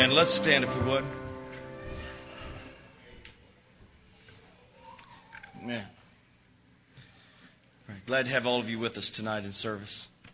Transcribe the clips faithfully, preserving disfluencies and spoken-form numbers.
Amen. Let's stand if we would. Amen. All right. Glad to have all of you with us tonight in service.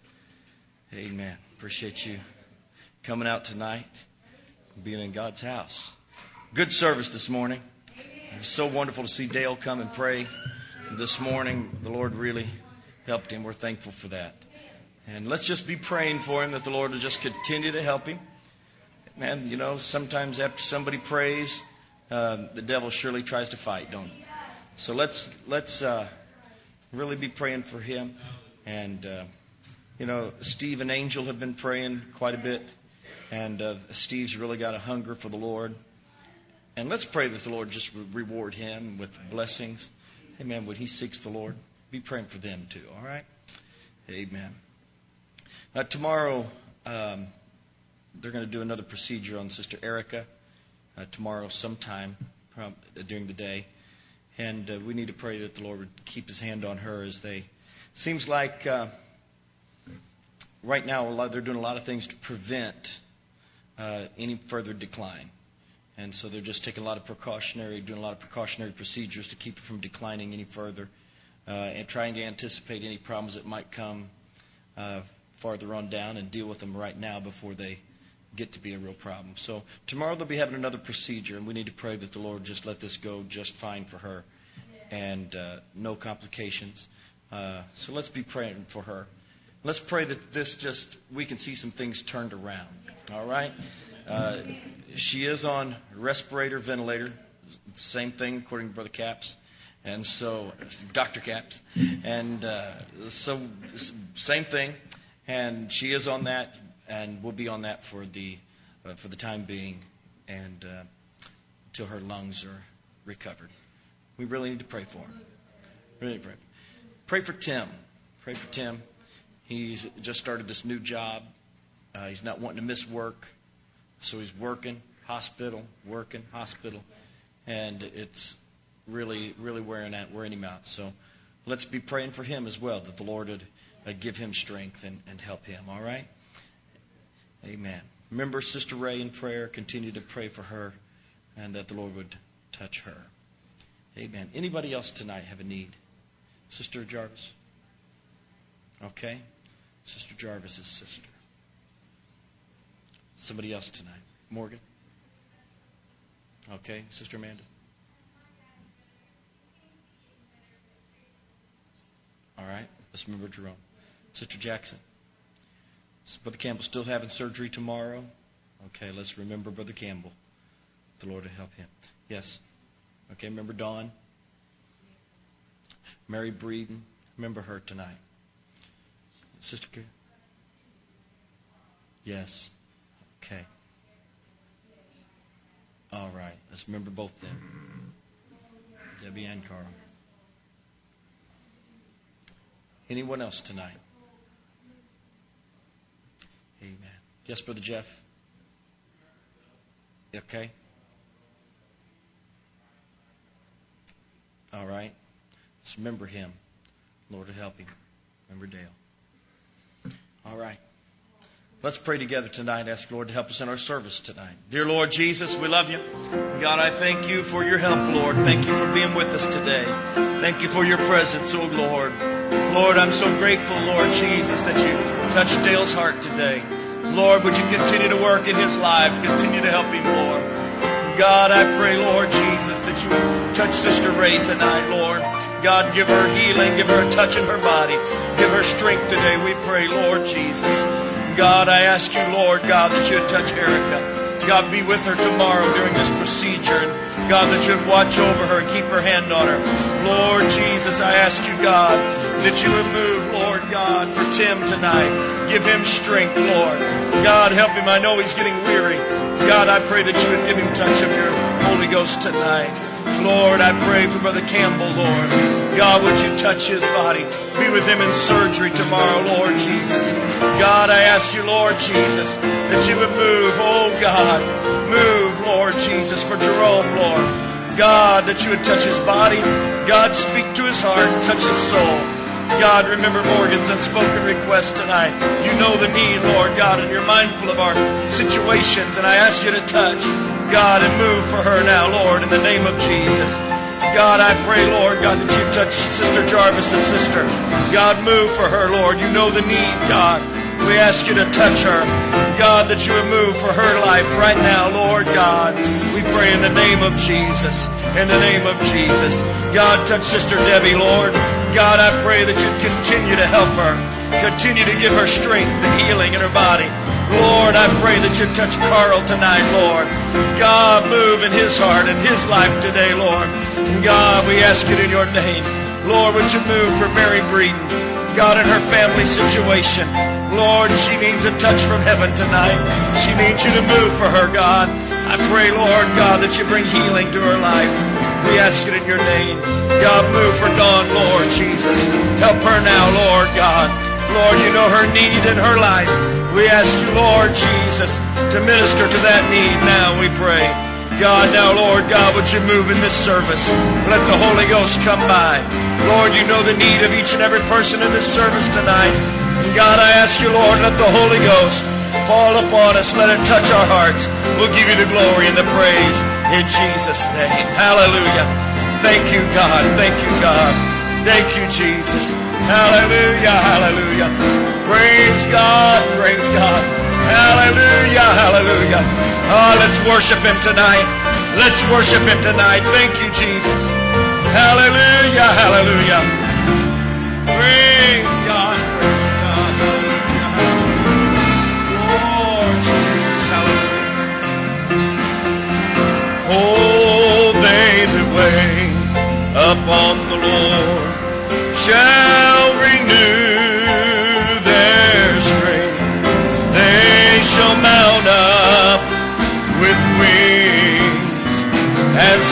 Amen. Appreciate you coming out tonight and being in God's house. Good service this morning. It's so wonderful to see Dale come and pray this morning. The Lord really helped him. We're thankful for that. And let's just be praying for him that the Lord will just continue to help him. Man, you know, sometimes after somebody prays, uh, the devil surely tries to fight, don't he? So let's let's uh, really be praying for him. And, uh, you know, Steve and Angel have been praying quite a bit. And uh, Steve's really got a hunger for the Lord. And let's pray that the Lord just reward him with blessings. Amen. When he seeks the Lord, be praying for them too. All right? Amen. Uh, tomorrow, um, they're going to do another procedure on Sister Erica. Uh, tomorrow sometime um, during the day. And uh, we need to pray that the Lord would keep his hand on her as they... Seems like uh, right now a lot, they're doing a lot of things to prevent uh, any further decline. And so they're just taking a lot of precautionary, doing a lot of precautionary procedures to keep it from declining any further, uh, and trying to anticipate any problems that might come uh, farther on down and deal with them right now before they get to be a real problem. So tomorrow they'll be having another procedure, and we need to pray that the Lord just let this go just fine for her, and uh, no complications. Uh, so let's be praying for her. Let's pray that this just, we can see some things turned around. All right? Uh, she is on respirator, ventilator. Same thing according to Brother Capps. And so, Doctor Capps. And uh, so, same thing. And she is on that, and will be on that for the uh, for the time being, and uh, until her lungs are recovered. We really need to pray for her. Really pray. Pray for Tim. Pray for Tim. He's just started this new job. Uh, he's not wanting to miss work. So he's working, hospital, working, hospital, and it's really, really wearing out, wearing him out. So let's be praying for him as well, that the Lord would uh, give him strength and, and help him. All right? Amen. Remember Sister Ray in prayer. Continue to pray for her, and that the Lord would touch her. Amen. Anybody else tonight have a need? Sister Jarvis? Okay. Sister Jarvis's sister. Somebody else tonight. Morgan? Okay. Sister Amanda? All right. Let's remember Jerome. Sister Jackson? Is Brother Campbell still having surgery tomorrow? Okay. Let's remember Brother Campbell. The Lord will help him. Yes. Okay. Remember Dawn? Mary Breeden? Remember her tonight. Sister Karen? Yes. Okay. All right. Let's remember both of them. Debbie and Carl. Anyone else tonight? Amen. Yes, Brother Jeff? Okay. All right. Let's remember him. Lord will help him. Remember Dale. All right. Let's pray together tonight. Ask the Lord to help us in our service tonight. Dear Lord Jesus, we love you. God, I thank you for your help, Lord. Thank you for being with us today. Thank you for your presence, oh Lord. Lord, I'm so grateful, Lord Jesus, that you touched Dale's heart today. Lord, would you continue to work in his life, continue to help him, Lord. God, I pray, Lord Jesus, that you would touch Sister Ray tonight, Lord. God, give her healing, give her a touch in her body. Give her strength today, we pray, Lord Jesus. God, I ask you, Lord, God, that you would touch Erica. God, be with her tomorrow during this procedure. And God, that you would watch over her and keep her hand on her. Lord Jesus, I ask you, God, that you would move, Lord God, for Tim tonight. Give him strength, Lord. God, help him. I know he's getting weary. God, I pray that you would give him touch of your Holy Ghost tonight. Lord, I pray for Brother Campbell, Lord. God, would you touch his body? Be with him in surgery tomorrow, Lord Jesus. God, I ask you, Lord Jesus, that you would move, oh God, move, Lord Jesus, for Jerome, Lord. God, that you would touch his body. God, speak to his heart, touch his soul. God, remember Morgan's unspoken request tonight. You know the need, Lord God, and you're mindful of our situations. And I ask you to touch, God, and move for her now, Lord, in the name of Jesus. God, I pray, Lord, God, that you touch Sister Jarvis's sister. God, move for her, Lord. You know the need, God. We ask you to touch her. God, that you would move for her life right now, Lord God. We pray in the name of Jesus. In the name of Jesus. God, touch Sister Debbie, Lord. God, I pray that you'd continue to help her. Continue to give her strength and healing in her body. Lord, I pray that you'd touch Carl tonight, Lord. God, move in his heart and his life today, Lord. And God, we ask it in your name. Lord, would you move for Mary Breeden? God, in her family situation. Lord, she needs a touch from heaven tonight. She needs you to move for her, God. I pray, Lord God, that you bring healing to her life. We ask it in your name. God, move for Dawn, Lord Jesus. Help her now, Lord God. Lord, you know her need in her life. We ask you, Lord Jesus, to minister to that need now, we pray. God, now, Lord God, would you move in this service? Let the Holy Ghost come by. Lord, you know the need of each and every person in this service tonight. And God, I ask you, Lord, let the Holy Ghost fall upon us. Let it touch our hearts. We'll give you the glory and the praise in Jesus' name. Hallelujah. Thank you, God. Thank you, God. Thank you, Jesus. Hallelujah. Hallelujah. Praise God. Praise God. Hallelujah. Hallelujah. Oh, let's worship Him tonight. Let's worship Him tonight. Thank you, Jesus. Hallelujah. Hallelujah. Praise God. Praise God. Hallelujah. Lord Jesus. Hallelujah. Oh, they that wait upon the Lord shall renew their strength. They shall mount up with wings as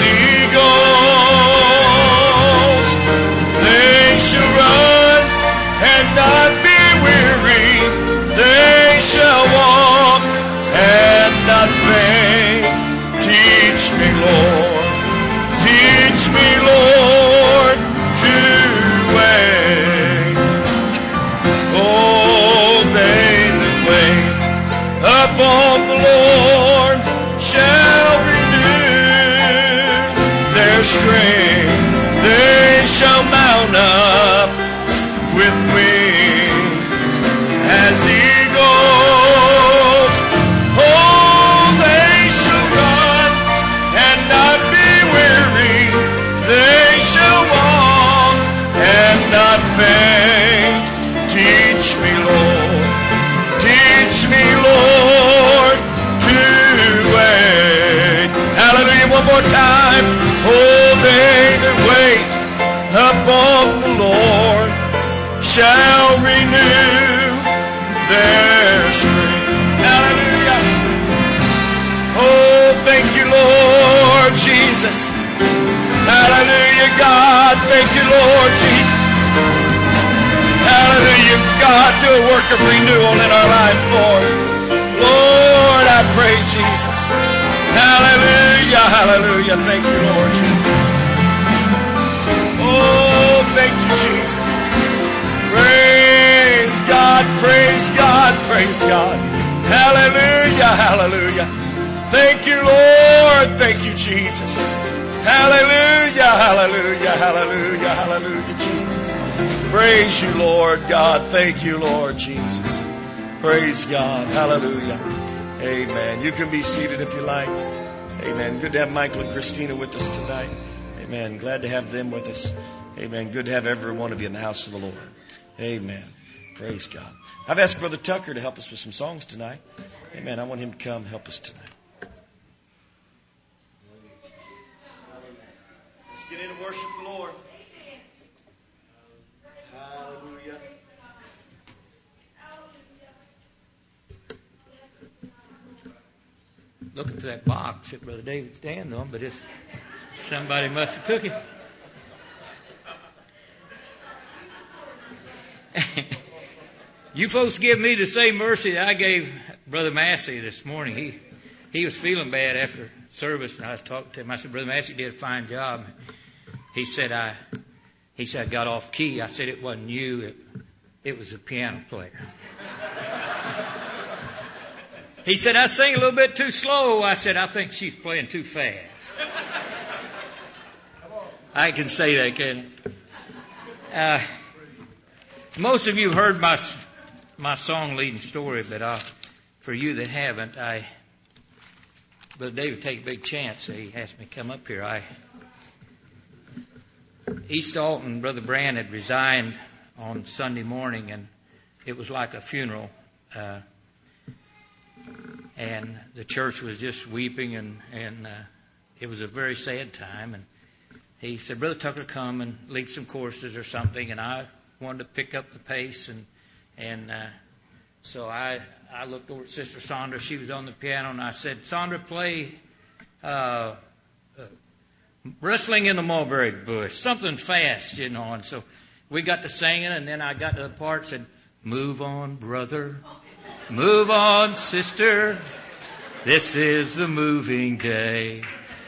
eagles. They shall run and not be weary. They shall walk and not faint. Teach me, Lord. Teach me, Lord, to wait. Oh, they that wait upon the Lord shall renew their strength. They shall mount up with wings as eagles. Oh, they shall run and not be weary. They shall walk and not faint. Teach me, Lord. Teach me, Lord, to wait. Hallelujah. One more time. Oh, they that wait upon the Lord shall renew their strength. Hallelujah. Oh, thank you, Lord Jesus. Hallelujah, God. Thank you, Lord Jesus. Hallelujah, God. Do a work of renewal in our life, Lord. Lord, I pray, Jesus. Hallelujah, hallelujah. Thank you, Lord Jesus. Oh, thank you, Jesus. Praise God, praise God, praise God. Hallelujah, hallelujah. Thank you, Lord. Thank you, Jesus. Hallelujah, hallelujah, hallelujah, hallelujah, Jesus. Praise you, Lord God. Thank you, Lord Jesus. Praise God. Hallelujah. Amen. You can be seated if you like. Amen. Good to have Michael and Christina with us tonight. Amen. Glad to have them with us. Amen. Good to have every one of you in the house of the Lord. Amen. Praise God. I've asked Brother Tucker to help us with some songs tonight. Amen. I want him to come help us tonight. Let's get in and worship the Lord. Hallelujah. Looking for that box that Brother David's standing on, but it's somebody must have took it. You folks give me the same mercy that I gave Brother Massey this morning. He he was feeling bad after service, and I was talking to him. I said, Brother Massey did a fine job. He said, I He said, I got off key. I said, it wasn't you. It, it was a piano player. He said, I sing a little bit too slow. I said, I think she's playing too fast. I can say that, can I? Uh, most of you have heard my, my song leading story, but uh, for you that haven't, I... Brother David take a big chance. He asked me to come up here. I East Alton, Brother Brand had resigned on Sunday morning, and it was like a funeral. Uh, and the church was just weeping, and, and uh, it was a very sad time. And he said, Brother Tucker, come and lead some courses or something. And I wanted to pick up the pace, and and uh, so I... I looked over at Sister Sandra. She was on the piano, and I said, Sandra, play uh, uh, Wrestling in the Mulberry Bush, something fast, you know. And so we got to singing, and then I got to the part that said, move on, brother, move on, sister, this is the moving day.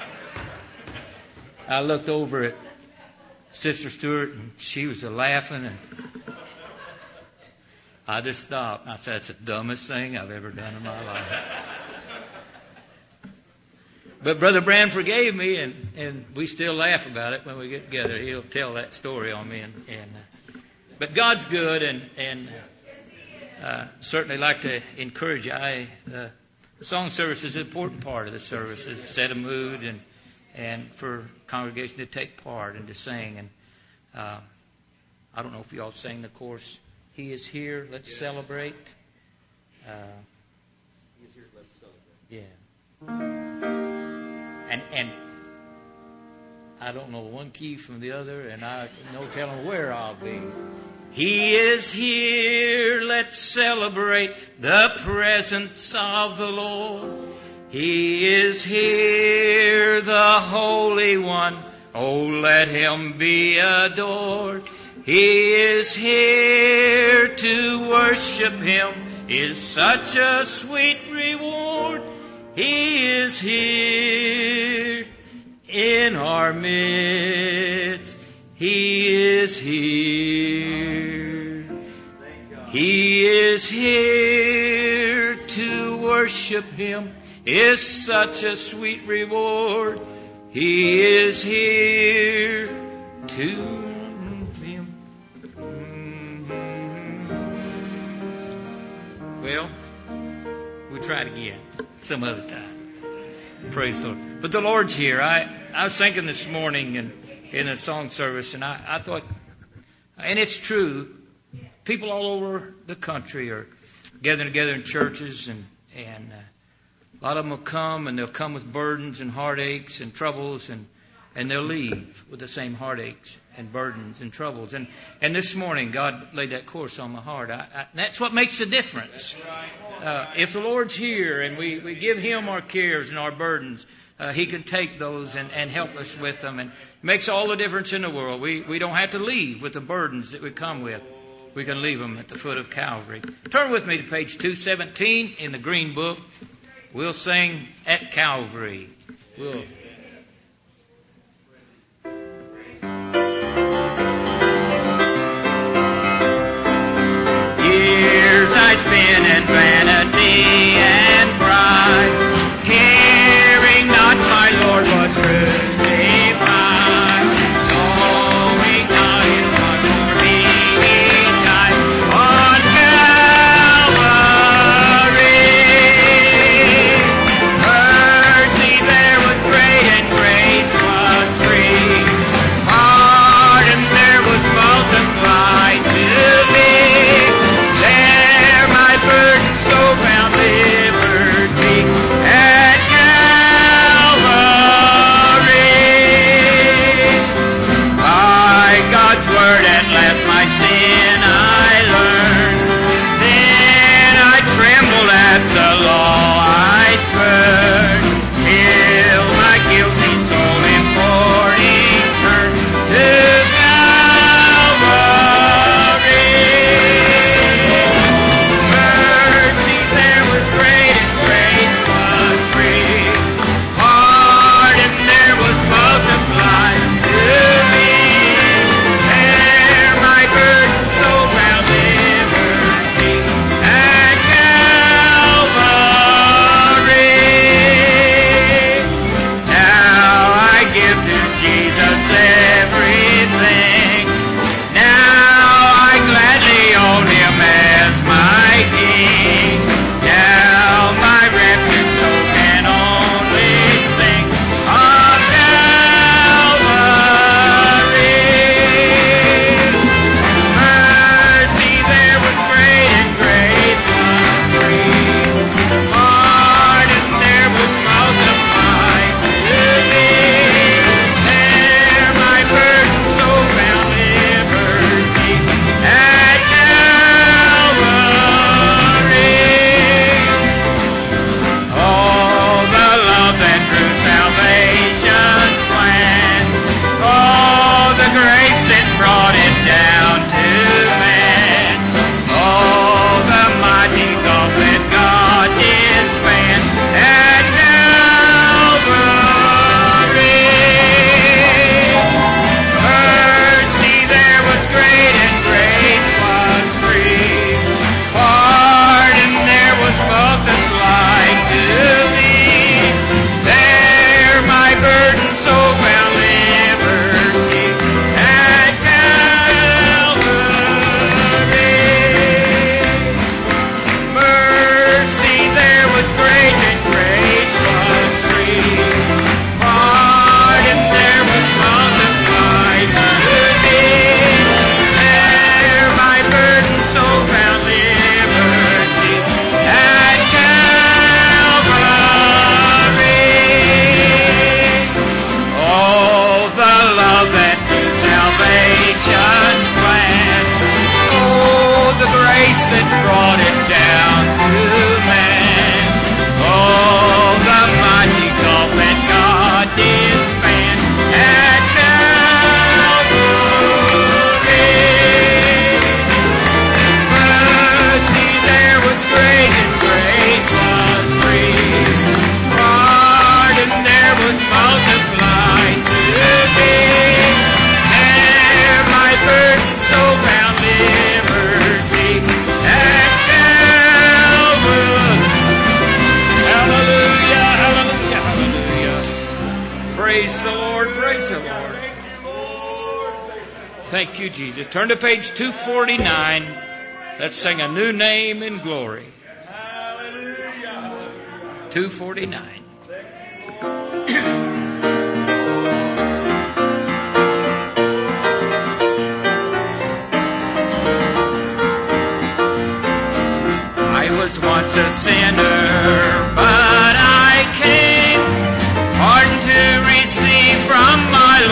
I looked over at Sister Stewart, and she was a-laughing, and I just stopped. I said, that's the dumbest thing I've ever done in my life. But Brother Brand forgave me, and, and we still laugh about it when we get together. He'll tell that story on me. And, and uh, But God's good, and, and uh, certainly like to encourage you. I, uh, the song service is an important part of the service. It set a mood, and, and for congregation to take part and to sing. And uh, I don't know if you all sang the chorus. He is here, let's yes. celebrate. Uh, he is here, let's celebrate. Yeah. And and I don't know one key from the other, and I no telling where I'll be. He is here, let's celebrate the presence of the Lord. He is here, the Holy One. Oh, let Him be adored. He is here, to worship Him is such a sweet reward. He is here in our midst. He is here. He is here, to worship Him is such a sweet reward. He is here to Well, we'll try it again some other time. Praise the Lord. But the Lord's here. I, I was thinking this morning in, in a song service, and I, I thought, and it's true, people all over the country are gathering together in churches, and, and uh, a lot of them will come, and they'll come with burdens and heartaches and troubles, and, and they'll leave with the same heartaches and burdens and troubles. And and this morning, God laid that course on my heart. I, I, that's what makes the difference. Uh, if the Lord's here and we, we give Him our cares and our burdens, uh, He can take those and, and help us with them. And it makes all the difference in the world. We, we don't have to leave with the burdens that we come with. We can leave them at the foot of Calvary. Turn with me to page two seventeen in the Green Book. We'll sing At Calvary. We'll... I spin in vanity and pride, caring not my Lord but crucified, knowing not His blood for me He died on Calvary. Mercy there was great. Thank you, Jesus. Turn to page two forty-nine. Let's sing a new name in glory. two forty-nine. I was once a sinner, but I came, pardon to receive from my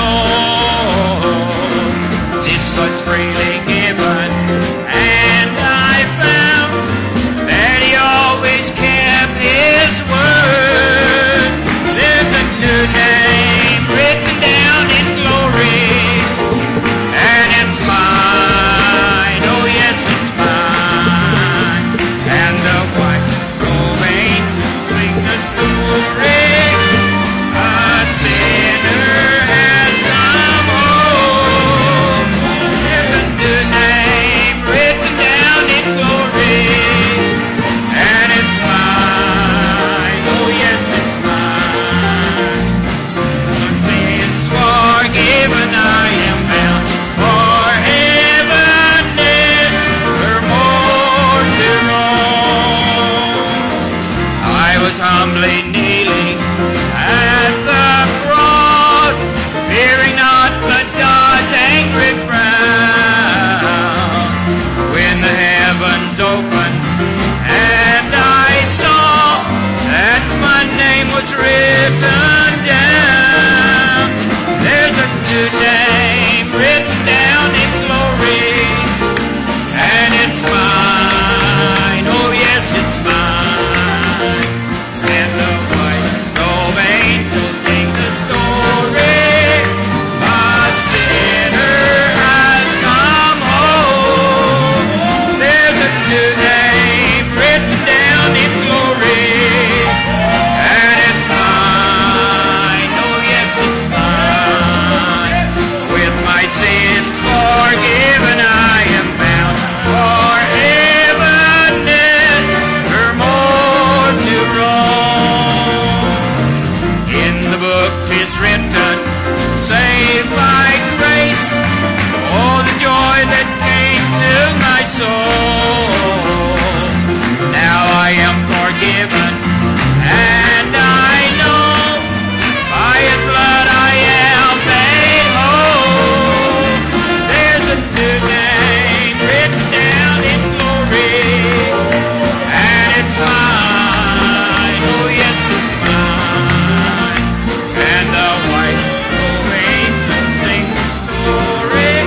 Lord. This was freely given, and I found that He always kept His word. There's a new name written down in glory, and it's mine. Oh yes, it's mine. And the white robe angels sing the story. A sinner has come home. There's a new name written down in glory, and it's mine. Oh yes, it's mine. For sins forgiven, I am bound for heaven, never more to roam. I was humbly kneeling at the cross, fearing not the God's angry frown. When the heavens opened and I saw that my name was written down, there's a new name written down in glory, and it's mine. Oh yes, it's mine. And the white robe angels sing the story. A sinner has come home. There's a new name written down in glory, and it's mine. Oh yes, it's mine. With my sins forgiven, I am bound for heaven, never more to roam. In the book 'tis written, saved by grace. Oh, the joy that came to my soul. Now I am forgiven, and I know by His blood I am made whole. There's a new name written down in glory, and it's mine. Oh yes, it's mine. And the white robe angels sing the story.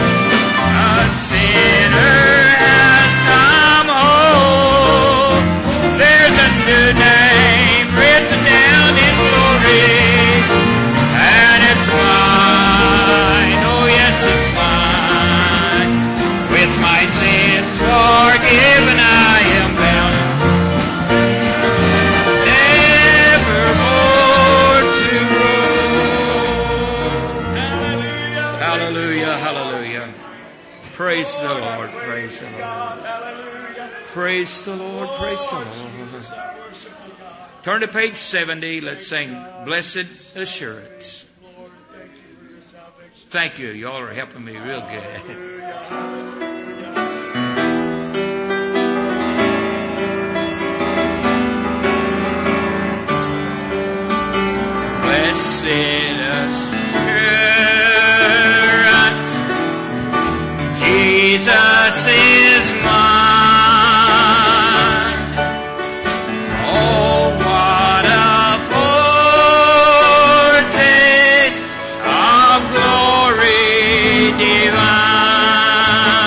A sinner has come home. There's a new name written down in glory, and it's mine. Oh yes, it's mine. With my sins forgiven, I am bound never more to roam. Hallelujah, hallelujah. Praise the Lord, praise the Lord. Praise the Lord, praise the Lord. Turn to page seventy. Let's sing Blessed Assurance. Thank you. Y'all are helping me real good. Blessed assurance, Jesus is mine. Oh, what a foretaste of glory divine.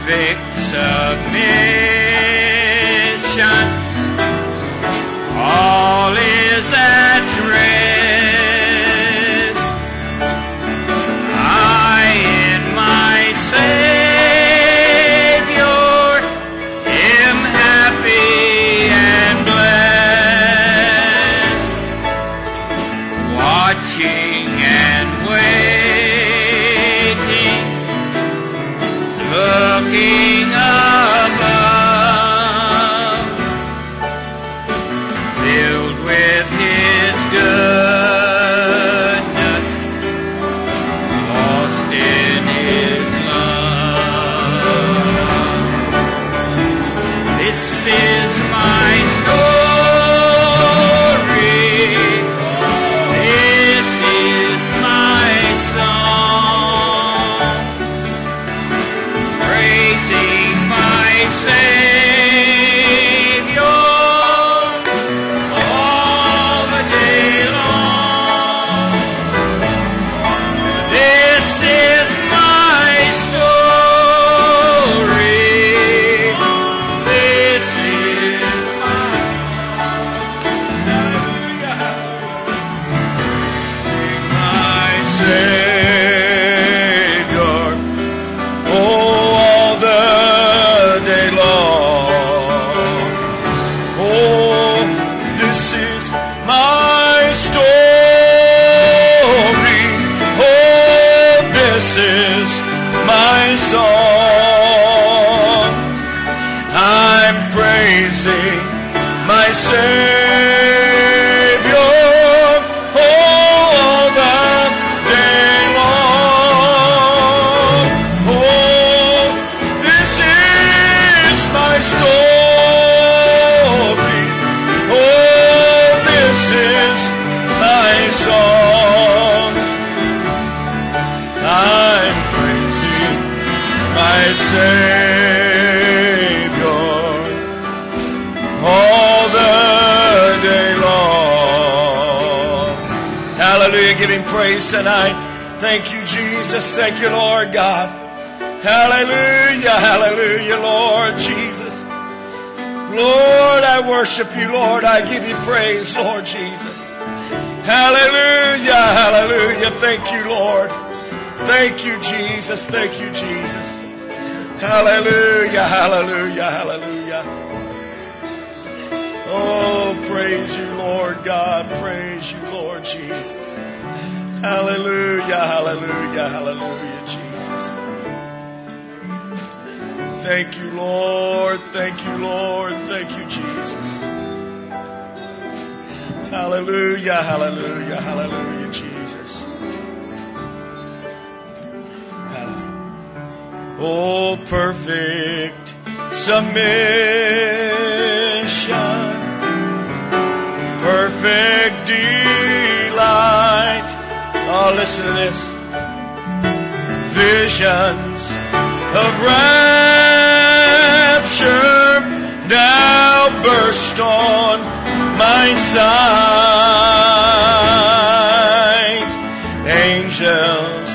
perfect submission. All is at rest. I in my Savior am happy and blessed, watching and waiting, looking above, filled with His goodness, lost in His love. This is my story. This is my song, praising my Savior all the day long. This is my story. This is my my Savior, oh, all the day long. Oh, this is my story. Oh, this is my song. I'm praising my Savior all the day long. Oh, this is my story. Oh, this is my song. I'm praising my Savior all the day long. Hallelujah. Give Him praise tonight. Thank you, Jesus. Thank you, Lord God. Hallelujah. Hallelujah, Lord Jesus. Lord, I worship you, Lord. I give you praise, Lord Jesus. Hallelujah. Hallelujah. Thank you, Lord. Thank you, Jesus. Thank you, Jesus. Hallelujah. Hallelujah. Hallelujah. Oh, praise you, Lord God. Praise you, Lord Jesus. Hallelujah, hallelujah, hallelujah, Jesus. Thank you, Lord. Thank you, Lord. Thank you, Jesus. Hallelujah, hallelujah, hallelujah, Jesus. Hallelujah. Oh, perfect submission, perfect delight. Oh, listen to this. Visions of rapture now burst on my sight. Angels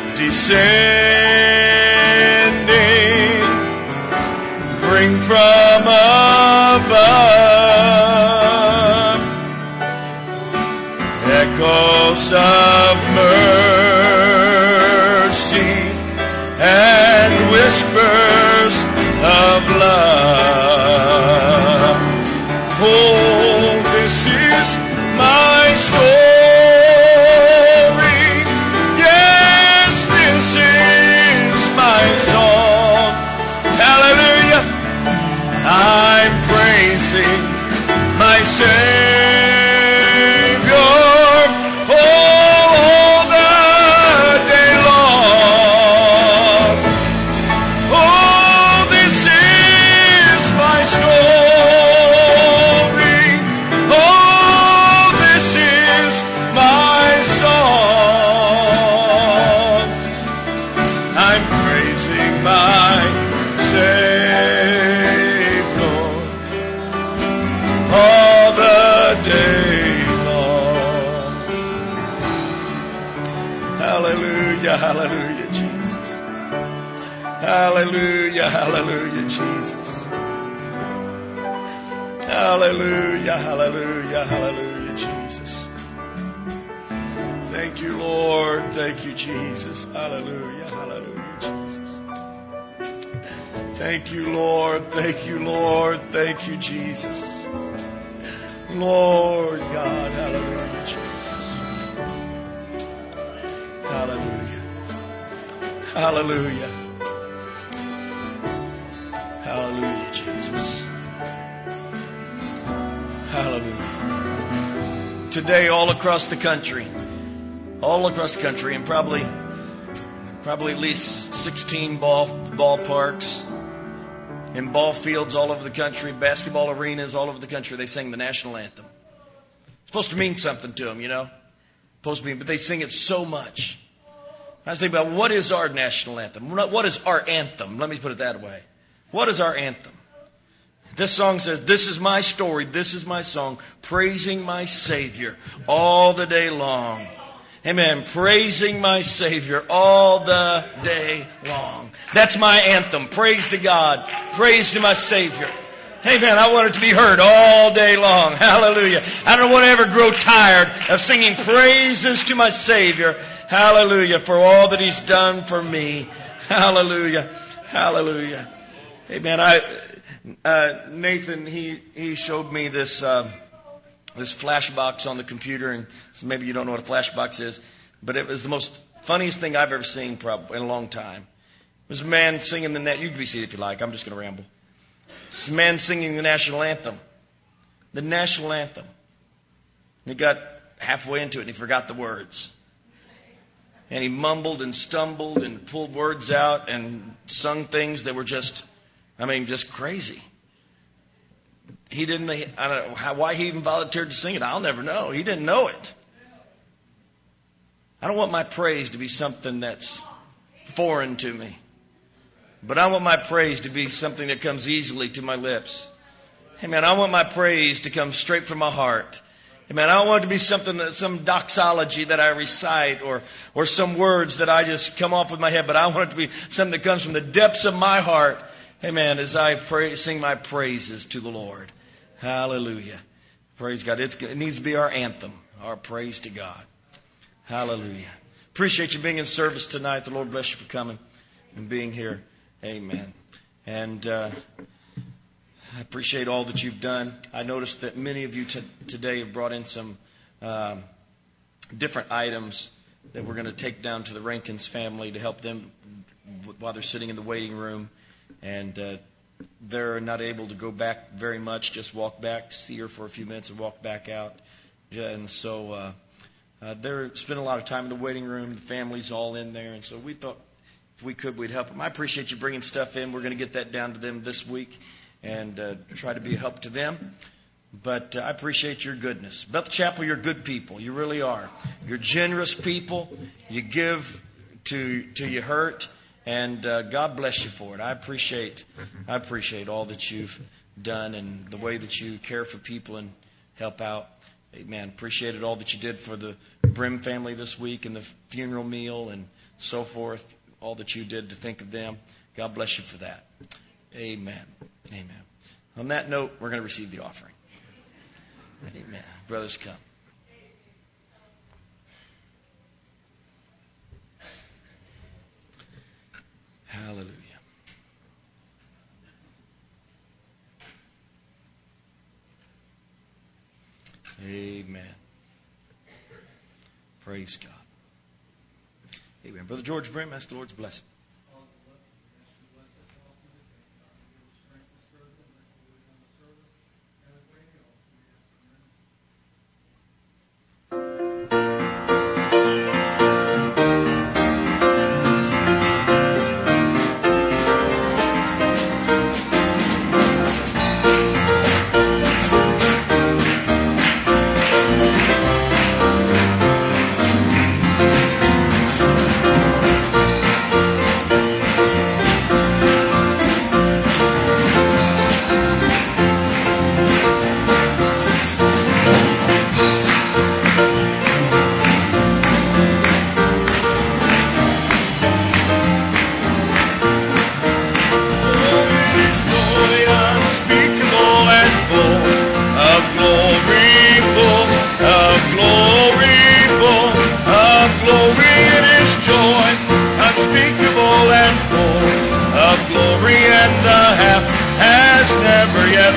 descending, bring from above echoes of mercy and whispers of love. Oh, this is my story. Yes, this is my song. Hallelujah. I'm praising my Savior all the day long. Oh, Hallelujah, hallelujah, Jesus. Hallelujah, hallelujah, hallelujah, Jesus. Thank you, Lord. Thank you, Jesus. Hallelujah, hallelujah, Jesus. Thank you, Lord. Thank you, Lord. Thank you, Jesus. Lord God, hallelujah, Jesus. Hallelujah. Hallelujah. Hallelujah, Jesus. Hallelujah. Today, all across the country, all across the country, and probably, probably at least sixteen ball ballparks, in ball fields all over the country, basketball arenas all over the country, they sing the national anthem. It's supposed to mean something to them, you know. Supposed to be, but they sing it so much. I was thinking about, what is our national anthem? What is our anthem? Let me put it that way. What is our anthem? This song says, this is my story, this is my song, praising my Savior all the day long. Amen. Praising my Savior all the day long. That's my anthem. Praise to God. Praise to my Savior. Amen. I want it to be heard all day long. Hallelujah. I don't want to ever grow tired of singing praises to my Savior. Hallelujah. For all that He's done for me. Hallelujah. Hallelujah. Amen. I, uh, Nathan, he, he showed me this, uh, this flash box on the computer, and maybe you don't know what a flash box is, but it was the most funniest thing I've ever seen probably in a long time. It was a man singing the net. You can be seated if you like. I'm just going to ramble. It's a man singing the national anthem. The national anthem. And he got halfway into it and he forgot the words. And he mumbled and stumbled and pulled words out and sung things that were just, I mean, just crazy. He didn't, I don't know how, why he even volunteered to sing it. I'll never know. He didn't know it. I don't want my praise to be something that's foreign to me. But I want my praise to be something that comes easily to my lips. Hey, man, I want my praise to come straight from my heart. Hey, man, I don't want it to be something that, some doxology that I recite or, or some words that I just come off with my head. But I want it to be something that comes from the depths of my heart. Amen. As I pray, sing my praises to the Lord. Hallelujah. Praise God. It's, it needs to be our anthem, our praise to God. Hallelujah. Appreciate you being in service tonight. The Lord bless you for coming and being here. Amen. And uh, I appreciate all that you've done. I noticed that many of you t- today have brought in some um, different items that we're going to take down to the Rankins family to help them while they're sitting in the waiting room. And uh, they're not able to go back very much, just walk back, see her for a few minutes and walk back out. And so uh, uh, they're spending a lot of time in the waiting room. The family's all in there. And so we thought if we could, we'd help them. I appreciate you bringing stuff in. We're going to get that down to them this week and uh, try to be a help to them. But uh, I appreciate your goodness. Bethel Chapel, you're good people. You really are. You're generous people. You give to till you hurt. And uh, God bless you for it. I appreciate, I appreciate all that you've done and the way that you care for people and help out. Amen. Appreciated all that you did for the Brim family this week and the funeral meal and so forth. All that you did to think of them. God bless you for that. Amen. Amen. On that note, we're going to receive the offering. Amen. Brothers, come. Hallelujah. Amen. Praise God. Amen. Brother George Brim, ask the Lord's blessing.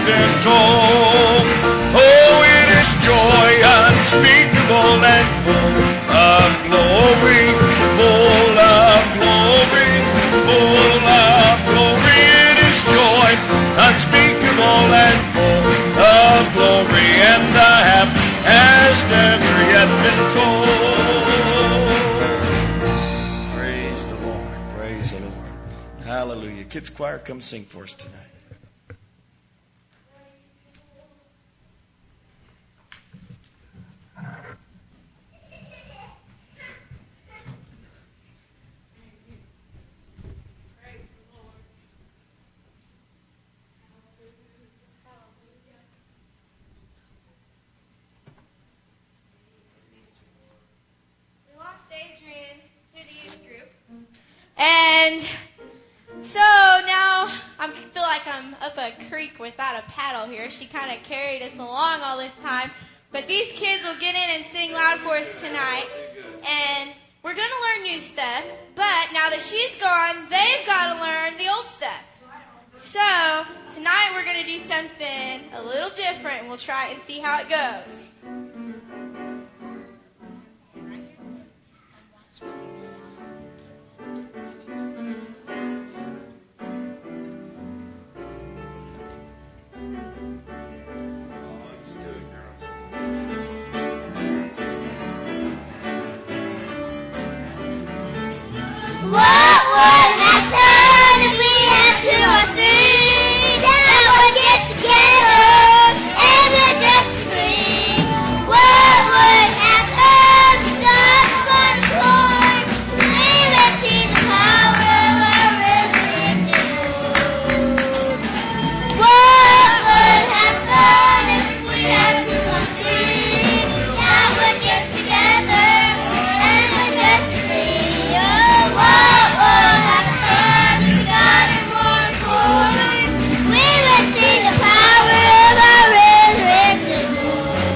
been told. Oh, it is joy unspeakable and full of glory, full of glory, full of glory. It is joy unspeakable and full of glory, and the half has never yet been told. Praise the Lord. Praise the Lord. Hallelujah. Kids choir, come sing for us tonight. And so now I feel like I'm up a creek without a paddle here. She kind of carried us along all this time. But these kids will get in and sing loud for us tonight. And we're going to learn new stuff. But now that she's gone, they've got to learn the old stuff. So tonight we're going to do something a little different, and we'll try it and see how it goes. What would happen if we had two or three that would get together and would just agree? What would happen if God was born? We would see the power of our resurrected Lord. What would happen if we had two or three that would get together and would just agree? What would happen if God is born forward? We would see the power of our resurrected Lord.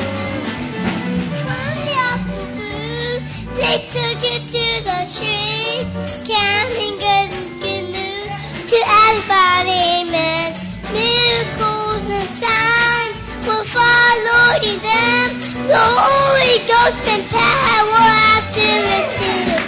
From the awful food, they took it to the tree, counting good and good news to everybody, amen. Miracles and signs will follow them. The Holy Ghost and power after receive the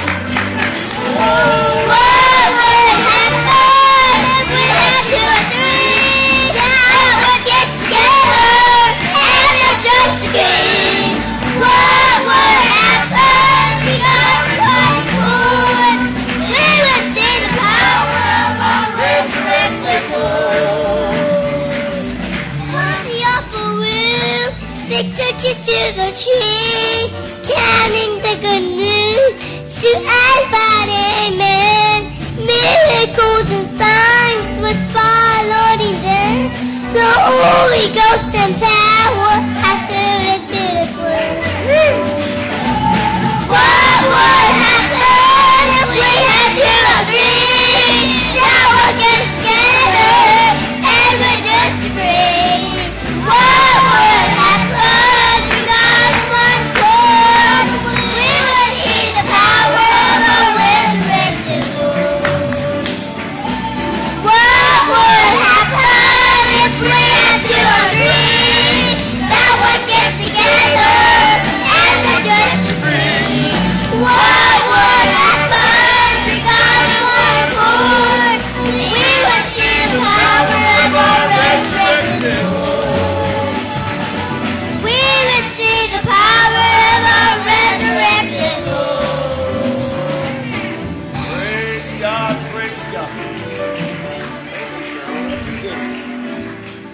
What would happen if we had two or three that would get together and would just agree? What would happen if God was born? We would see the power of our resurrected Lord. From the awful womb, they took it to the tree, counting the good news to everybody, amen. Miracles and signs would follow them. The Holy Ghost and power after it did its work. What would happen if we had two or three that would get together and would just agree? What would happen if God was born? We would see the power of our resurrected Lord. What would happen if we had two or three that would get together and would just agree? What would happen if God was born? We would see the power of our resurrected Lord. We would see the power of our resurrected Lord. Praise God, praise God. Thank you, Cheryl. That's good.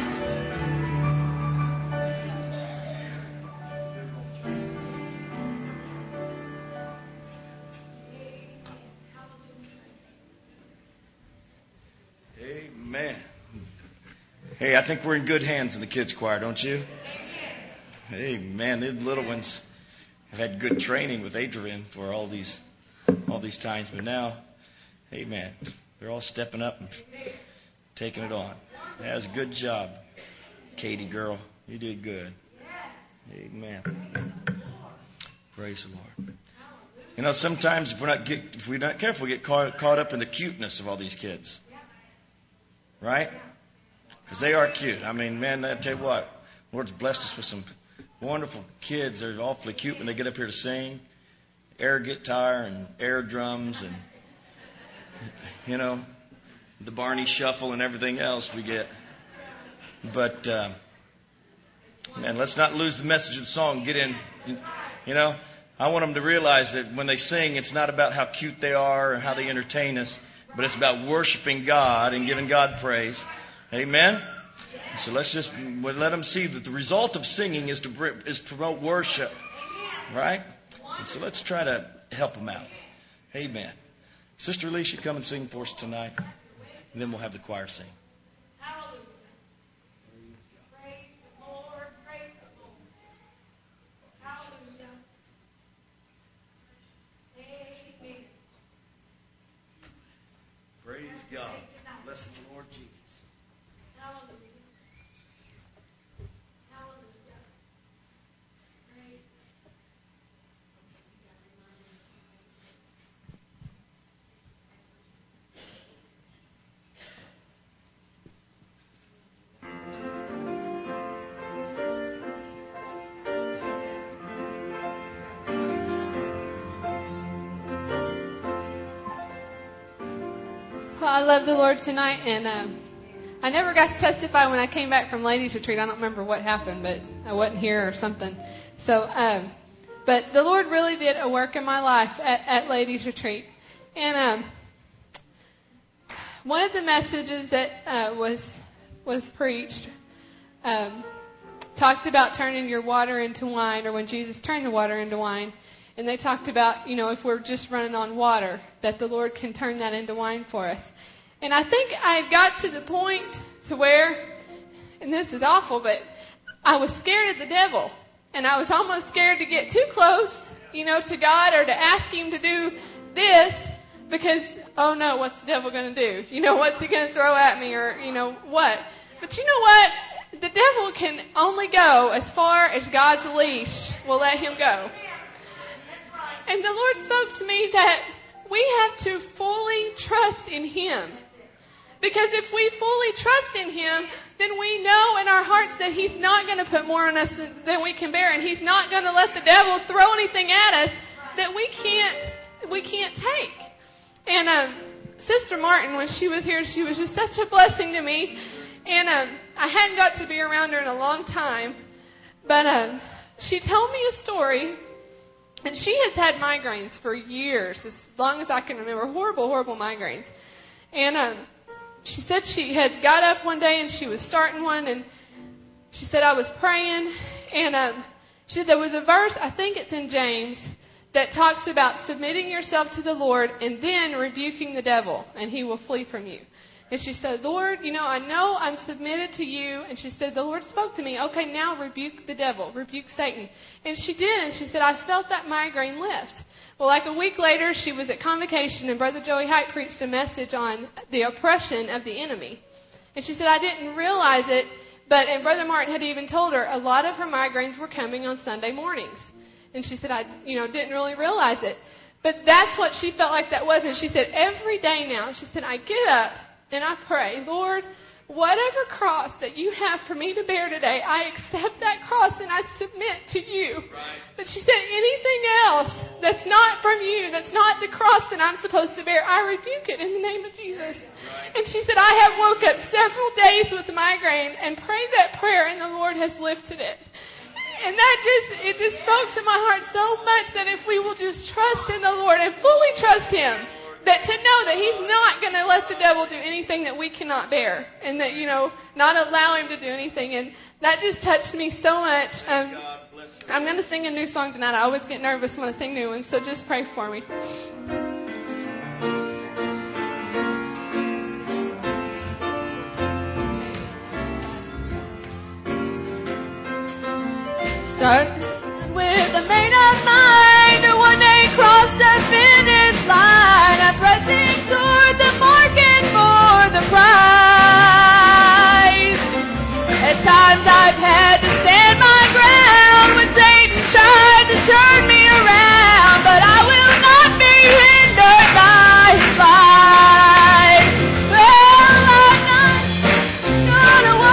Amen. Hey, I think we're in good hands in the kids' choir, don't you? Amen. The little ones have had good training with Adrian for all these all these times, but now, amen, they're all stepping up and taking it on. That was a good job, Katie girl. You did good. Amen. Praise the Lord. You know, sometimes if we're not get, if we're not careful, we get caught, caught up in the cuteness of all these kids. Right? Because they are cute. I mean, man, I tell you what, the Lord's blessed us with some wonderful kids. They're awfully cute when they get up here to sing. Air guitar and air drums and, you know, the Barney Shuffle and everything else we get. But, uh, man, let's not lose the message of the song. Get in, you know. I want them to realize that when they sing, it's not about how cute they are or how they entertain us, but it's about worshiping God and giving God praise. Amen? So let's just let them see that the result of singing is to is promote worship. Right? And so let's try to help them out. Amen. Sister Alicia, come and sing for us tonight. And then we'll have the choir sing. Praise God. Bless the Lord Jesus. Hallelujah. Hallelujah. Praise. Well, I love the Lord tonight, and um, I never got to testify when I came back from Ladies Retreat. I don't remember what happened, but I wasn't here or something. So, um, but the Lord really did a work in my life at, at Ladies Retreat. And um, one of the messages that uh, was was preached um, talked about turning your water into wine, or when Jesus turned the water into wine. And they talked about, you know, if we're just running on water, that the Lord can turn that into wine for us. And I think I got to the point to where, and this is awful, but I was scared of the devil. And I was almost scared to get too close, you know, to God or to ask Him to do this because, oh no, what's the devil going to do? You know, what's he going to throw at me or, you know, what? But you know what? The devil can only go as far as God's leash will let him go. And the Lord spoke to me that we have to fully trust in Him. Because if we fully trust in Him, then we know in our hearts that He's not going to put more on us than, than we can bear. And He's not going to let the devil throw anything at us that we can't we can't take. And um, Sister Martin, when she was here, she was just such a blessing to me. And um, I hadn't got to be around her in a long time. But um, she told me a story. And she has had migraines for years, as long as I can remember, horrible, horrible migraines. And um, she said she had got up one day and she was starting one, and she said, I was praying, and um, she said there was a verse, I think it's in James, that talks about submitting yourself to the Lord and then rebuking the devil, and he will flee from you. And she said, Lord, you know, I know I'm submitted to you. And she said, the Lord spoke to me. Okay, now rebuke the devil. Rebuke Satan. And she did. And she said, I felt that migraine lift. Well, like a week later, she was at convocation, and Brother Joey Height preached a message on the oppression of the enemy. And she said, I didn't realize it, but, and Brother Martin had even told her, a lot of her migraines were coming on Sunday mornings. And she said, I, you know, didn't really realize it. But that's what she felt like that was. And she said, every day now, she said, I get up, and I pray, Lord, whatever cross that you have for me to bear today, I accept that cross and I submit to you. Right. But she said, anything else that's not from you, that's not the cross that I'm supposed to bear, I rebuke it in the name of Jesus. Right. And she said, I have woke up several days with migraine and prayed that prayer, and the Lord has lifted it. And that just, it just spoke to my heart so much that if we will just trust in the Lord and fully trust Him, that to know that He's not going to let the devil do anything that we cannot bear, and that, you know, not allow him to do anything. And that just touched me so much. Um, I'm going to sing a new song tonight. I always get nervous when I sing new ones, so just pray for me. Start with a made up mind to one day cross the finish line. I'm pressing toward the mark and for the prize. At times I've had to stand my ground when Satan tried to turn me around, but I will not be hindered by his lies. Well, I'm not gonna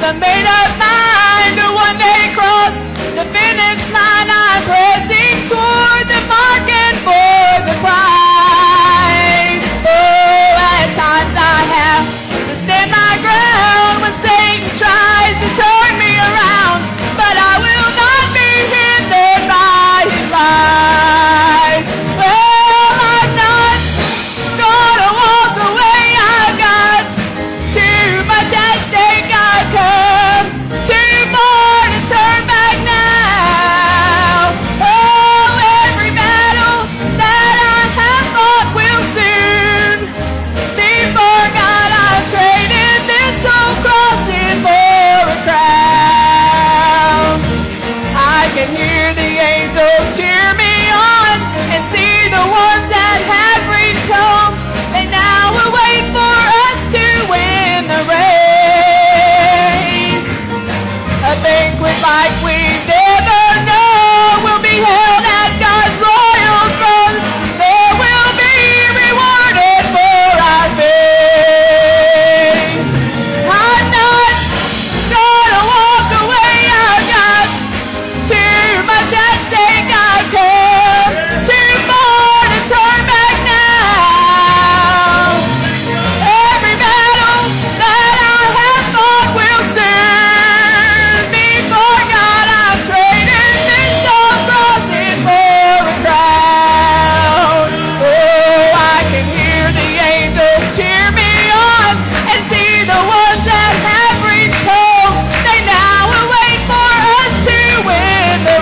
a made-up mind to one day cross the finish line. I'm pressing toward the mark and for the prize. Oh, at times I have to stand my ground when Satan tries to turn me around, but I will not be hindered by his lies. Well, I'm not gonna walk away. I've got too much at stake. I've come too far to turn back now. Oh, every battle that I have fought will soon be forgot. I've traded this old crossing for a crown. I can hear the angels cheer me on and see the ones that have reached home. They now will wait for us to win the race. A banquet like we've never known will be held at God's royal throne. There will be rewarded for our faith. I'm not gonna walk away. I've got too much at stake. I've come too far to turn back now. Every battle that I have fought will soon be forgot. I've traded this old crossing for a crown. Oh, I can hear the angels cheer me on and see the ones that have reached home. They now will wait for us to win the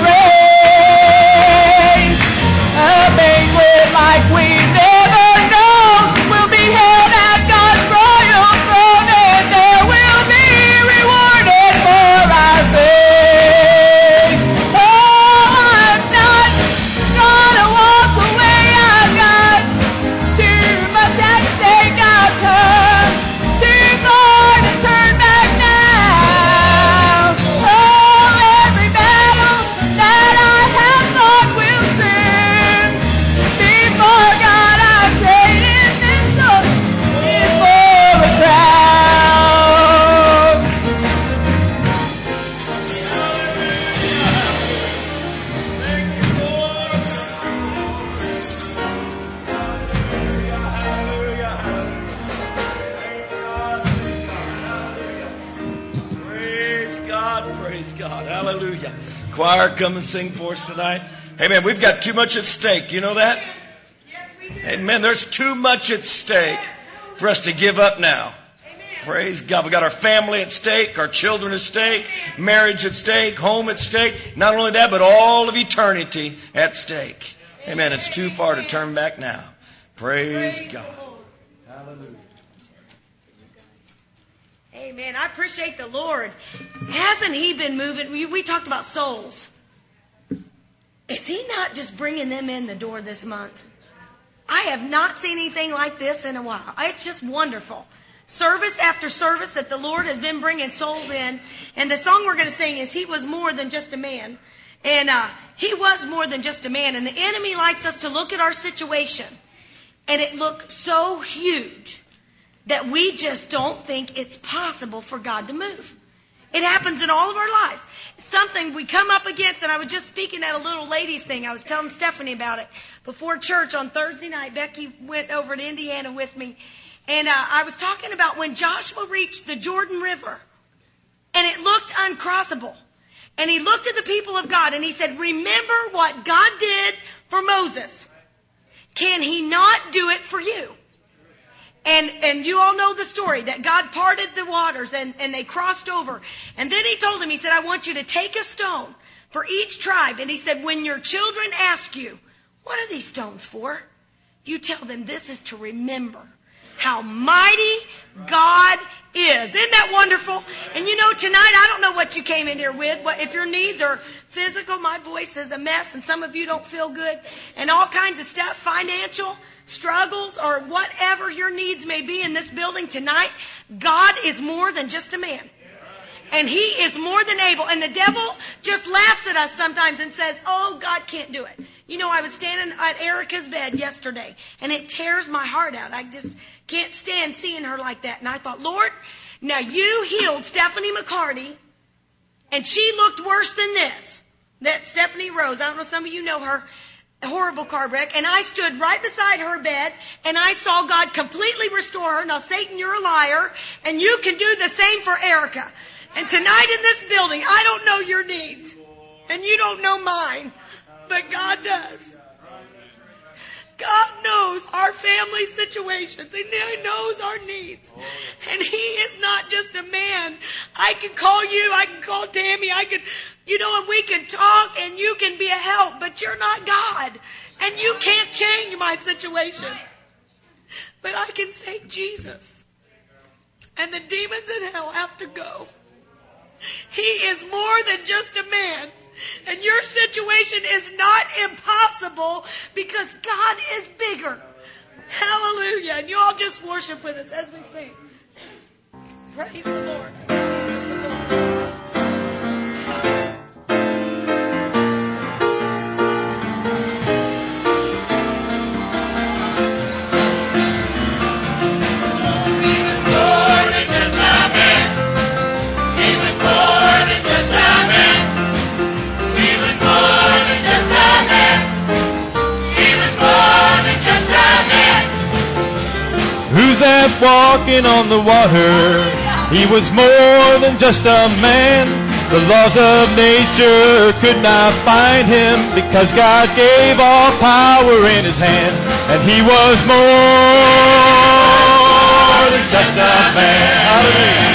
race. A banquet like we've never known will be held at God's royal throne, and there will be rewarded for our faith. Oh, I'm not gonna walk away. I've got too much at stake. I've come too far to turn back now. Oh, every battle that I have fought will soon be forgot. I've traded this old for a crown. Praise God, praise God. Hallelujah. Choir, come and sing for us tonight. Amen. We've got too much at stake. You know that? Amen. There's too much at stake for us to give up now. Praise God. We've got our family at stake, our children at stake, marriage at stake, home at stake. Not only that, but all of eternity at stake. Amen. It's too far to turn back now. Praise God. Hallelujah. Amen. I appreciate the Lord. Hasn't He been moving? We, we talked about souls. Is He not just bringing them in the door this month? I have not seen anything like this in a while. It's just wonderful. Service after service that the Lord has been bringing souls in. And the song we're going to sing is He was more than just a man. And uh, He was more than just a man. And the enemy likes us to look at our situation and it looks so huge that we just don't think it's possible for God to move. It happens in all of our lives. Something we come up against, and I was just speaking at a little ladies thing. I was telling Stephanie about it before church on Thursday night. Becky went over to Indiana with me, and uh, I was talking about when Joshua reached the Jordan River, and it looked uncrossable. And he looked at the people of God, and he said, remember what God did for Moses. Can He not do it for you? And and you all know the story that God parted the waters and, and they crossed over. And then He told him, He said, I want you to take a stone for each tribe. And He said, when your children ask you, what are these stones for? You tell them this is to remember how mighty God is. Isn't that wonderful? And you know, tonight, I don't know what you came in here with. What, if your needs are physical, my voice is a mess, and some of you don't feel good, and all kinds of stuff, financial struggles, or whatever your needs may be in this building tonight, God is more than just a man. And He is more than able. And the devil just laughs at us sometimes and says, oh, God can't do it. You know, I was standing at Erica's bed yesterday, and it tears my heart out. I just can't stand seeing her like that. And I thought, Lord, Now, you healed Stephanie McCarty, and she looked worse than this. That Stephanie Rose, I don't know, some of you know her, a horrible car wreck, and I stood right beside her bed, and I saw God completely restore her. Now, Satan, you're a liar, and you can do the same for Erica. And tonight in this building, I don't know your needs, and you don't know mine, but God does. God knows our family situations, and He knows our needs. And He is not just a man. I can call you, I can call Tammy, I can, you know, and we can talk, and you can be a help, but you're not God. And you can't change my situation. But I can say Jesus. And the demons in hell have to go. He is more than just a man. And your situation is not impossible because God is bigger. Hallelujah. And you all just worship with us as we sing. Praise the Lord. Who's that walking on the water? He was more than just a man. The laws of nature could not find him because God gave all power in His hand. And He was more than just a man. Hallelujah.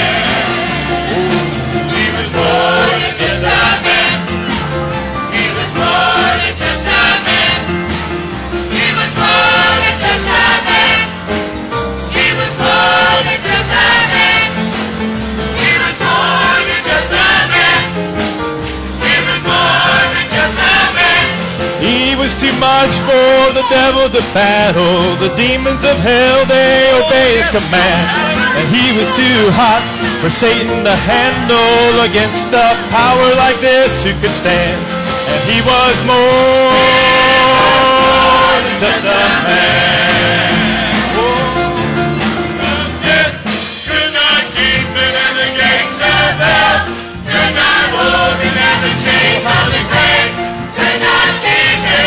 He was more than just a man. He was more than just a man. He was more than just a man. Too much for the devil to battle. The demons of hell, they obey His command. And He was too hot for Satan to handle. Against a power like this, who could stand? And He was more than just a man. Death could not keep Him, and the gates of hell could not hold Him, and the chains of the grave could not keep Him.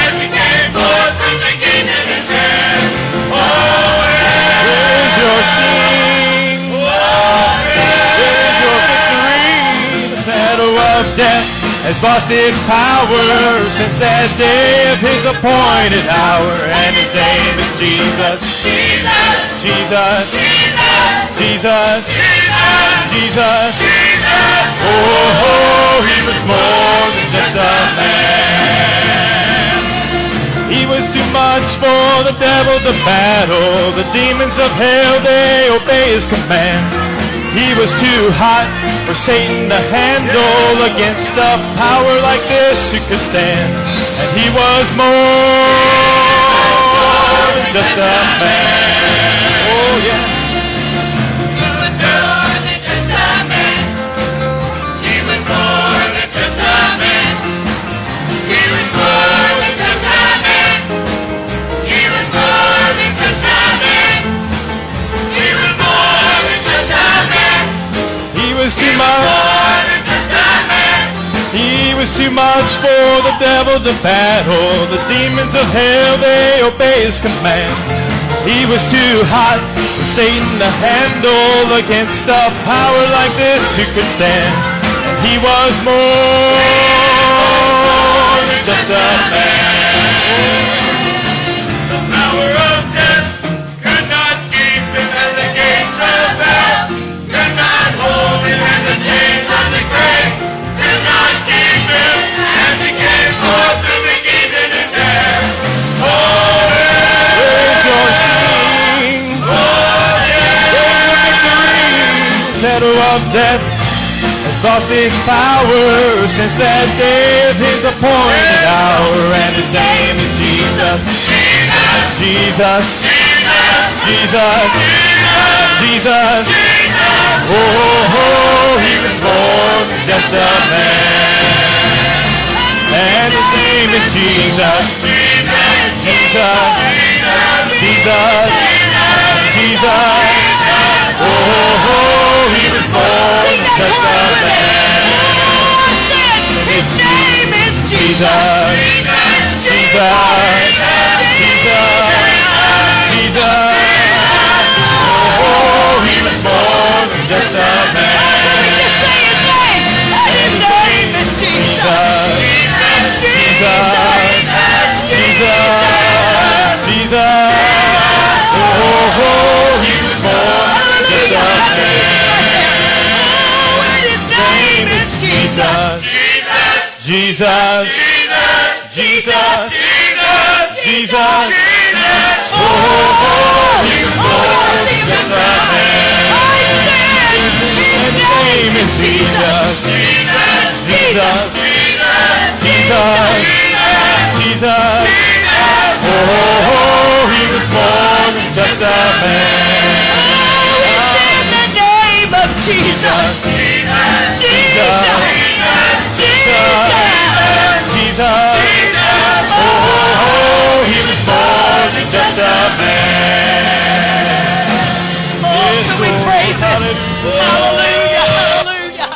Death has lost its power since that day of His appointed hour. And His name is Jesus. Jesus. Jesus. Jesus. Jesus. Jesus. Oh, oh, He was more than just a man. He was too much for the devil to battle. The demons of hell, they obey His command. He was too hot for Satan to handle. Against a power like this, who could stand? And He was more than just a man. Oh, yeah. He was more than just a man. He was more than just a man. He was more than just a man. He was more than just a man. He was more than just a man. He was too much. He was too much for the devil to battle. The demons of hell, they obey His command. He was too hot for Satan to handle. Against a power like this, who could stand? And He was more than just a man. The power of death could not keep Him, and the gates of hell could not hold Him, and the chains of the grave could not keep Him. And He came forth to begin in His air. Oh, yeah. Raise your sing. Oh, yeah. Raise your victory. Shadow of death has lost its power since that day of His appointed hour. And His name is Jesus. Jesus. Jesus. Jesus. Jesus. Oh, oh, He was more than just a man. And His name is Jesus. Jesus. Jesus. Jesus. Oh, oh. just a man. His name is Jesus. Jesus. Jesus. Jesus. Oh, he was more than just a man. His name is Jesus. Jesus. Jesus. Jesus. Oh, he was more than just a man. His name is Jesus. Jesus. Jesus. Jesus. Oh, he was more than just a man. His name is Jesus. Jesus. Jesus. Jesus. Oh, he was more than just a man. In the name of Jesus. Jesus. Jesus. Jesus. Oh, he was more than just a man. Oh, can we praise him? Hallelujah. Hallelujah.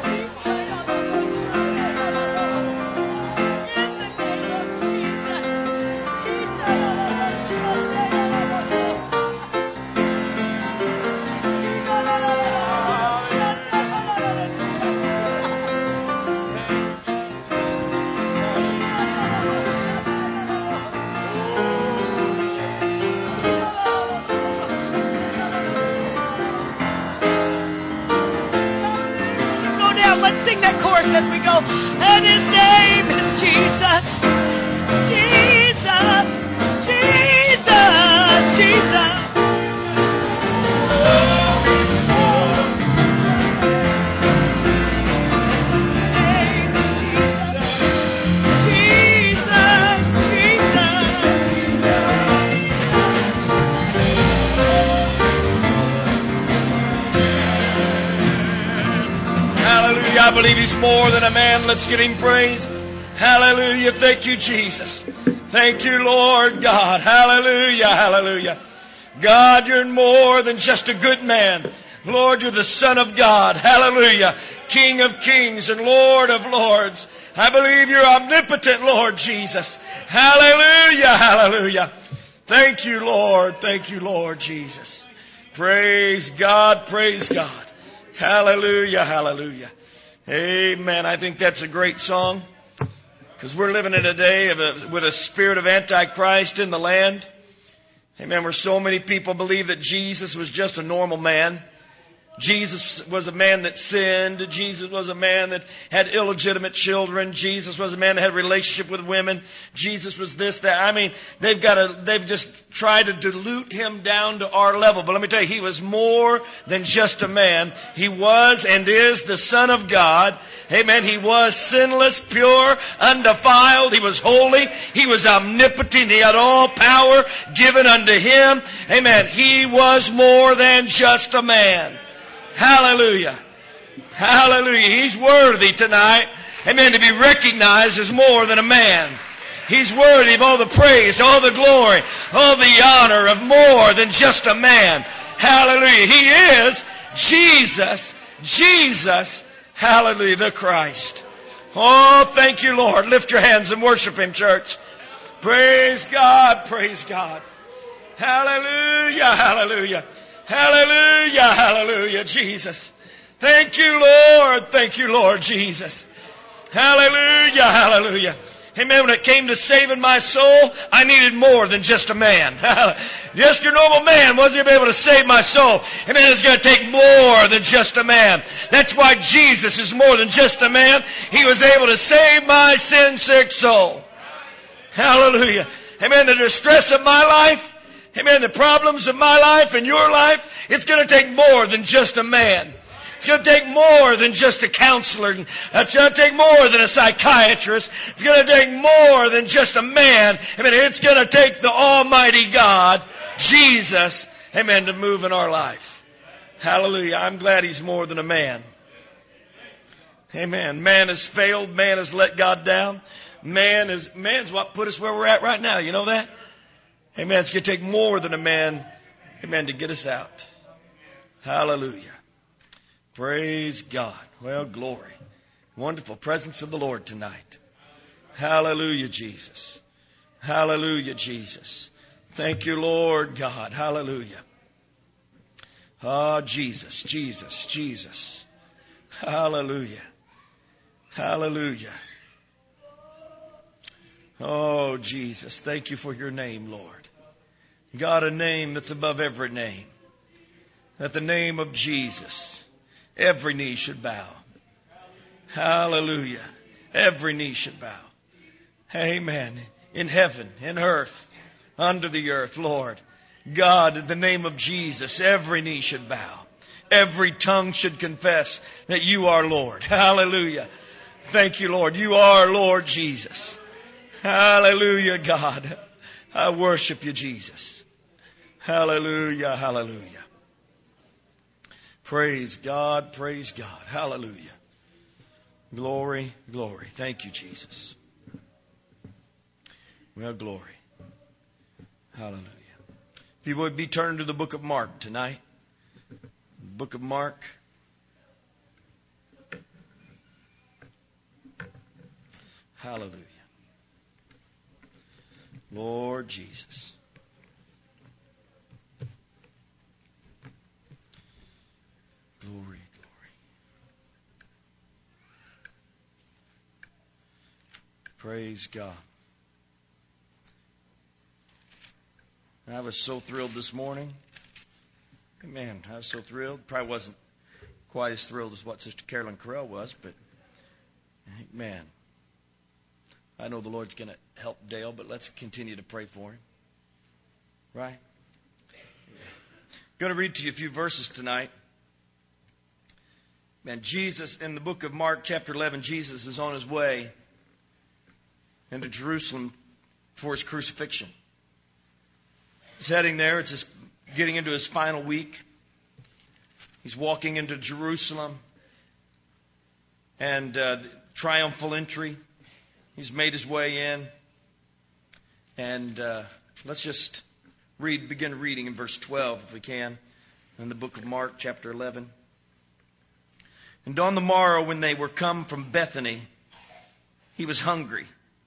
Let's sing that chorus as we go. And his name is Jesus. Jesus. Jesus. Jesus. I believe he's more than a man. Let's get him praise. Hallelujah. Thank you, Jesus. Thank you, Lord God. Hallelujah. Hallelujah. God, you're more than just a good man. Lord, you're the Son of God. Hallelujah. King of kings and Lord of lords. I believe you're omnipotent, Lord Jesus. Hallelujah. Hallelujah. Thank you, Lord. Thank you, Lord Jesus. Praise God. Praise God. Hallelujah. Hallelujah. Amen. I think that's a great song because we're living in a day of a, with a spirit of Antichrist in the land. Amen. Where so many people believe that Jesus was just a normal man. Jesus was a man that sinned. Jesus was a man that had illegitimate children. Jesus was a man that had a relationship with women. Jesus was this, that. I mean, they've got a, they've just tried to dilute him down to our level. But let me tell you, he was more than just a man. He was and is the Son of God. Amen. He was sinless, pure, undefiled. He was holy. He was omnipotent. He had all power given unto him. Amen. He was more than just a man. Hallelujah. Hallelujah. He's worthy tonight, amen, to be recognized as more than a man. He's worthy of all the praise, all the glory, all the honor of more than just a man. Hallelujah. He is Jesus, Jesus, hallelujah, the Christ. Oh, thank you, Lord. Lift your hands and worship him, church. Praise God, praise God. Hallelujah, hallelujah. Hallelujah, hallelujah, Jesus. Thank you, Lord. Thank you, Lord Jesus. Hallelujah, hallelujah. Amen. When it came to saving my soul, I needed more than just a man. Just your normal man wasn't able to save my soul. Amen. It's going to take more than just a man. That's why Jesus is more than just a man. He was able to save my sin-sick soul. Hallelujah. Amen. The distress of my life, amen, the problems of my life and your life, it's going to take more than just a man. It's going to take more than just a counselor. It's going to take more than a psychiatrist. It's going to take more than just a man. Amen. It's going to take the Almighty God, Jesus, amen, to move in our life. Hallelujah. I'm glad he's more than a man. Amen. Man has failed. Man has let God down. Man is man's what put us where we're at right now. You know that? Amen. It's going to take more than a man, amen, to get us out. Hallelujah. Praise God. Well, glory. Wonderful presence of the Lord tonight. Hallelujah, Jesus. Hallelujah, Jesus. Thank you, Lord God. Hallelujah. Ah, Jesus, Jesus, Jesus. Hallelujah. Hallelujah. Oh, Jesus, thank you for your name, Lord. God, a name that's above every name. At the name of Jesus, every knee should bow. Hallelujah. Every knee should bow. Amen. In heaven, in earth, under the earth, Lord. God, in the name of Jesus, every knee should bow. Every tongue should confess that you are Lord. Hallelujah. Thank you, Lord. You are Lord Jesus. Hallelujah, God. I worship you, Jesus. Hallelujah, hallelujah. Praise God, praise God. Hallelujah. Glory, glory. Thank you, Jesus. Well, glory. Hallelujah. If you would be turned to the book of Mark tonight. Book of Mark. Hallelujah. Lord Jesus. Glory, glory. Praise God. I was so thrilled this morning. Man, I was so thrilled. Probably wasn't quite as thrilled as what Sister Carolyn Carell was, but man, I know the Lord's going to help Dale, but let's continue to pray for him. Right? I'm going to read to you a few verses tonight. Man, Jesus, in the book of Mark, chapter eleven, Jesus is on his way into Jerusalem for his crucifixion. He's heading there. It's just getting into his final week. He's walking into Jerusalem and uh, triumphal entry. He's made his way in. And uh, let's just read, begin reading in verse twelve, if we can, in the book of Mark, chapter eleven. And on the morrow, when they were come from Bethany, he was hungry.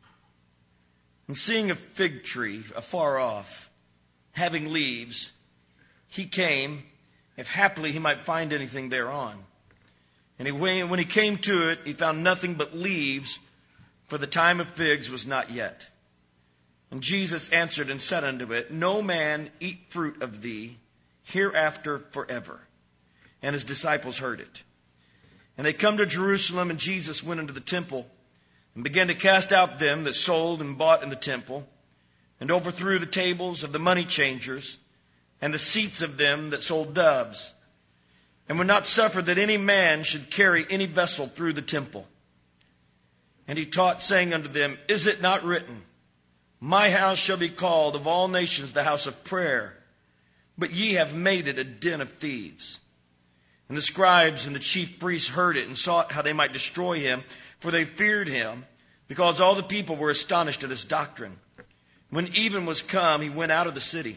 And seeing a fig tree afar off, having leaves, he came, if happily he might find anything thereon. And he, when he came to it, he found nothing but leaves, for the time of figs was not yet. And Jesus answered and said unto it, No man eat fruit of thee hereafter forever. And his disciples heard it. And they come to Jerusalem, and Jesus went into the temple, and began to cast out them that sold and bought in the temple, and overthrew the tables of the money changers, and the seats of them that sold doves, and would not suffer that any man should carry any vessel through the temple. And he taught, saying unto them, Is it not written, My house shall be called of all nations the house of prayer, but ye have made it a den of thieves? And the scribes and the chief priests heard it, and sought how they might destroy him, for they feared him, because all the people were astonished at his doctrine. When even was come, he went out of the city.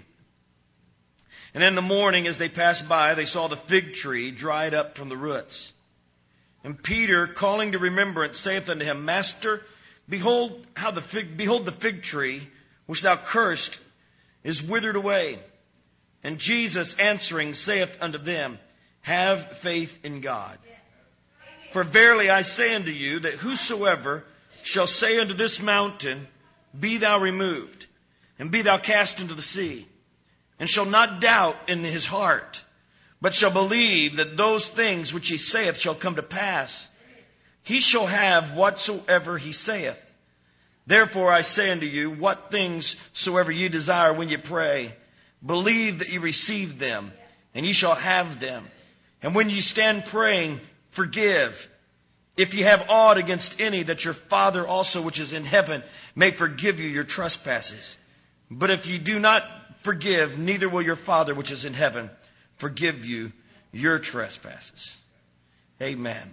And in the morning, as they passed by, they saw the fig tree dried up from the roots. And Peter, calling to remembrance, saith unto him, Master, behold how the fig, behold the fig tree which thou cursed is withered away. And Jesus answering saith unto them, Have faith in God. For verily I say unto you, that whosoever shall say unto this mountain, Be thou removed, and be thou cast into the sea, and shall not doubt in his heart, but shall believe that those things which he saith shall come to pass, he shall have whatsoever he saith. Therefore I say unto you, what things soever ye desire when ye pray, believe that ye receive them, and ye shall have them. And when ye stand praying, forgive, if ye have aught against any, that your Father also which is in heaven may forgive you your trespasses. But if ye do not forgive, neither will your Father which is in heaven forgive you your trespasses. Amen.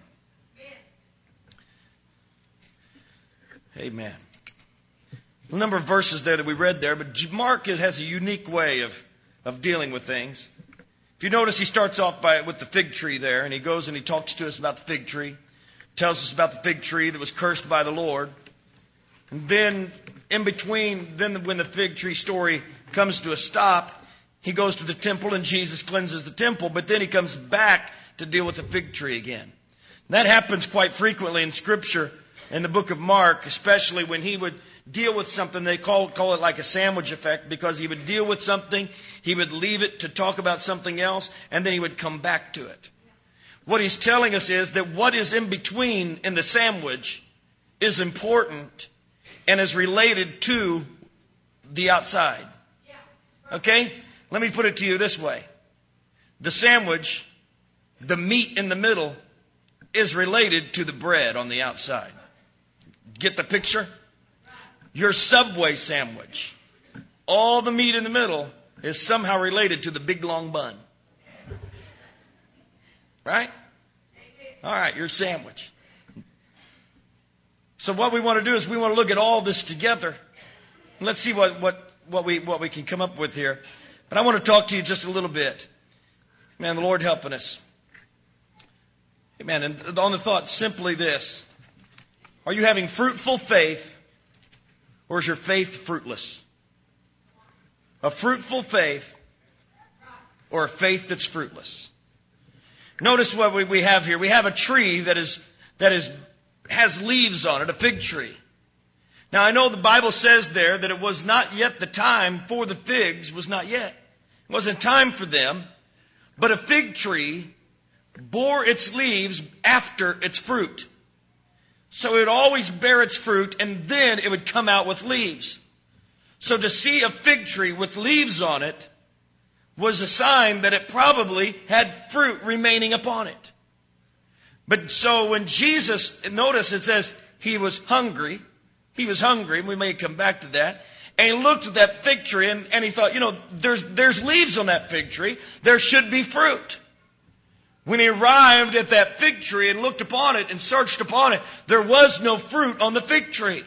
Amen. A number of verses there that we read there, but Mark has a unique way of, of dealing with things. If you notice, he starts off by with the fig tree there, and he goes and he talks to us about the fig tree, tells us about the fig tree that was cursed by the Lord. And then, in between, then when the fig tree story comes to a stop, he goes to the temple and Jesus cleanses the temple, but then he comes back to deal with the fig tree again. And that happens quite frequently in Scripture, in the book of Mark, especially when he would deal with something. They call, call it like a sandwich effect, because he would deal with something, he would leave it to talk about something else, and then he would come back to it. What he's telling us is that what is in between in the sandwich is important and is related to the outside. Okay? Let me put it to you this way. The sandwich, the meat in the middle, is related to the bread on the outside. Get the picture? Your Subway sandwich, all the meat in the middle is somehow related to the big long bun. Right? All right, your sandwich. So what we want to do is we want to look at all this together. Let's see what, what, what we what we can come up with here. But I want to talk to you just a little bit. Man, the Lord helping us. Amen. And on the thought, simply this. Are you having fruitful faith, or is your faith fruitless? A fruitful faith or a faith that's fruitless? Notice what we, we have here. We have a tree that is that is has leaves on it, a fig tree. Now, I know the Bible says there that it was not yet the time for the figs, was not yet. It wasn't time for them. But a fig tree bore its leaves after its fruit. So it would always bear its fruit, and then it would come out with leaves. So to see a fig tree with leaves on it was a sign that it probably had fruit remaining upon it. But so when Jesus, notice it says he was hungry. He was hungry, and we may come back to that. And he looked at that fig tree, and, and he thought, you know, there's, there's leaves on that fig tree. There should be fruit. When he arrived at that fig tree and looked upon it and searched upon it, there was no fruit on the fig tree.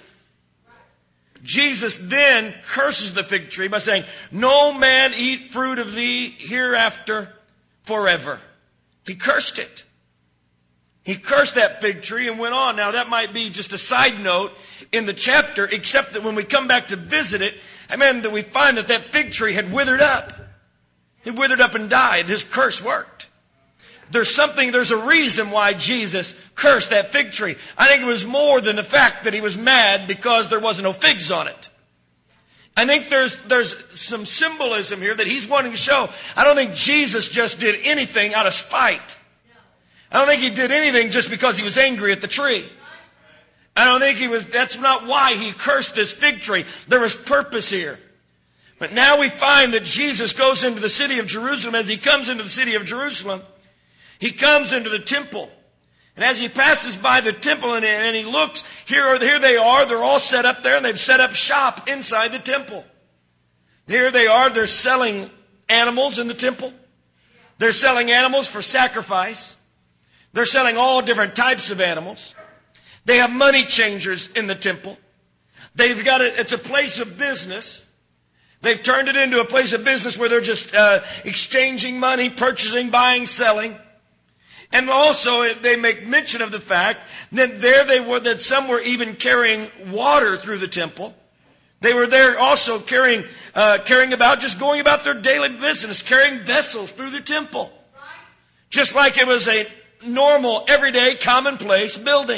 Jesus then curses the fig tree by saying, "No man eat fruit of thee hereafter forever." He cursed it. He cursed that fig tree and went on. Now that might be just a side note in the chapter, except that when we come back to visit it, amen, that we find that that fig tree had withered up. It withered up and died. His curse worked. There's something, there's a reason why Jesus cursed that fig tree. I think it was more than the fact that he was mad because there wasn't no figs on it. I think there's there's some symbolism here that he's wanting to show. I don't think Jesus just did anything out of spite. I don't think he did anything just because he was angry at the tree. I don't think he was, that's not why he cursed this fig tree. There was purpose here. But now we find that Jesus goes into the city of Jerusalem. As he comes into the city of Jerusalem, he comes into the temple. And as he passes by the temple and, and he looks, here, here they are. They're all set up there, and they've set up shop inside the temple. Here they are. They're selling animals in the temple. They're selling animals for sacrifice. They're selling all different types of animals. They have money changers in the temple. They've got a, it's a place of business. They've turned it into a place of business where they're just uh, exchanging money, purchasing, buying, selling. And also they make mention of the fact that there they were, that some were even carrying water through the temple. They were there also carrying, uh, carrying about, just going about their daily business, carrying vessels through the temple. Just like it was a normal, everyday, commonplace building.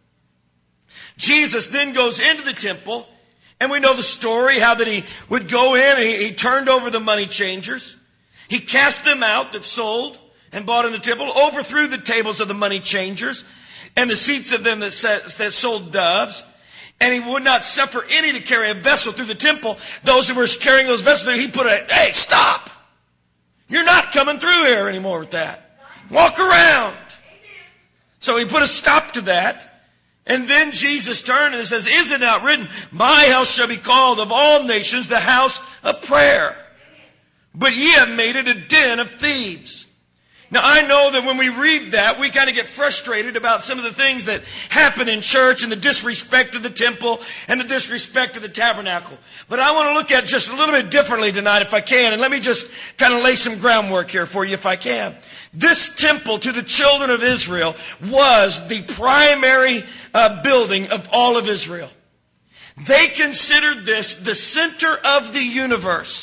Jesus then goes into the temple, and we know the story, how that he would go in, and he, he turned over the money changers. He cast them out that sold and bought in the temple, overthrew the tables of the money changers and the seats of them that, set, that sold doves. And he would not suffer any to carry a vessel through the temple. Those who were carrying those vessels, he put a, hey, stop. You're not coming through here anymore with that. Walk around. So he put a stop to that. And then Jesus turned and says, is it not written, my house shall be called of all nations the house of prayer? But ye have made it a den of thieves. Now, I know that when we read that, we kind of get frustrated about some of the things that happen in church and the disrespect of the temple and the disrespect of the tabernacle. But I want to look at it just a little bit differently tonight if I can. And let me just kind of lay some groundwork here for you if I can. This temple to the children of Israel was the primary uh, building of all of Israel. They considered this the center of the universe.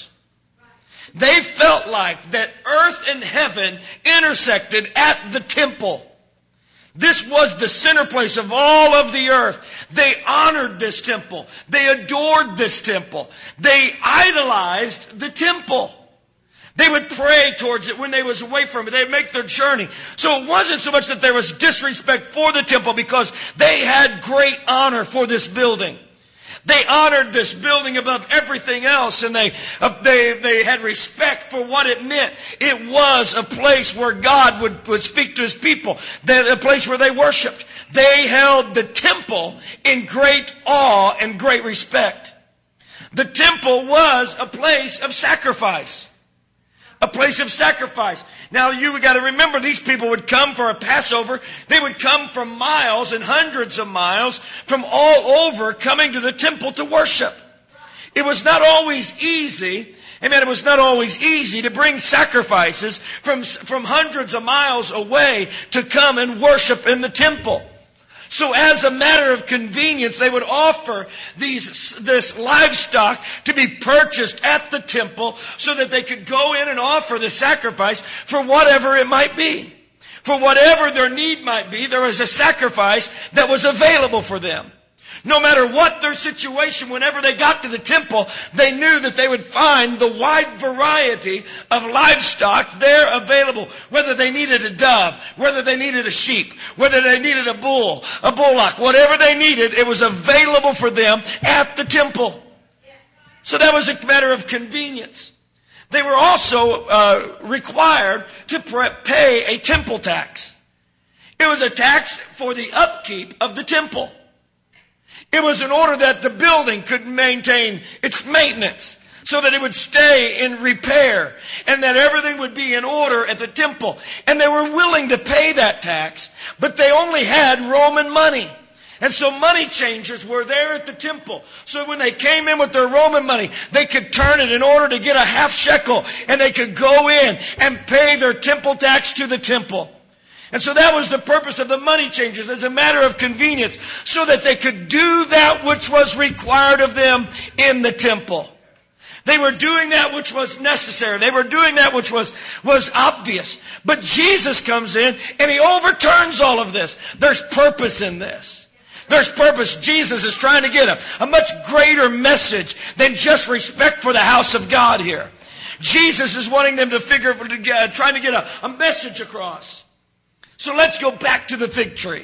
They felt like that earth and heaven intersected at the temple. This was the center place of all of the earth. They honored this temple. They adored this temple. They idolized the temple. They would pray towards it when they was away from it. They would make their journey. So it wasn't so much that there was disrespect for the temple because they had great honor for this building. They honored this building above everything else, and they, uh, they, they had respect for what it meant. It was a place where God would, would speak to His people, a place where they worshiped. They held the temple in great awe and great respect. The temple was a place of sacrifice. A place of sacrifice. Now, you got to remember, these people would come for a Passover. They would come from miles and hundreds of miles from all over coming to the temple to worship. It was not always easy. Amen. It was not always easy to bring sacrifices from, from hundreds of miles away to come and worship in the temple. So as a matter of convenience, they would offer these, this livestock to be purchased at the temple so that they could go in and offer the sacrifice for whatever it might be. For whatever their need might be, there was a sacrifice that was available for them. No matter what their situation, whenever they got to the temple, they knew that they would find the wide variety of livestock there available. Whether they needed a dove, whether they needed a sheep, whether they needed a bull, a bullock, whatever they needed, it was available for them at the temple. So that was a matter of convenience. They were also uh, required to pay a temple tax. It was a tax for the upkeep of the temple. It was in order that the building could maintain its maintenance so that it would stay in repair and that everything would be in order at the temple. And they were willing to pay that tax, but they only had Roman money. And so money changers were there at the temple. So when they came in with their Roman money, they could turn it in order to get a half shekel, and they could go in and pay their temple tax to the temple. And so that was the purpose of the money changers, as a matter of convenience, so that they could do that which was required of them in the temple. They were doing that which was necessary. They were doing that which was, was obvious. But Jesus comes in and He overturns all of this. There's purpose in this. There's purpose. Jesus is trying to get a, a much greater message than just respect for the house of God here. Jesus is wanting them to figure, to get, trying to get a, a message across. So let's go back to the fig tree.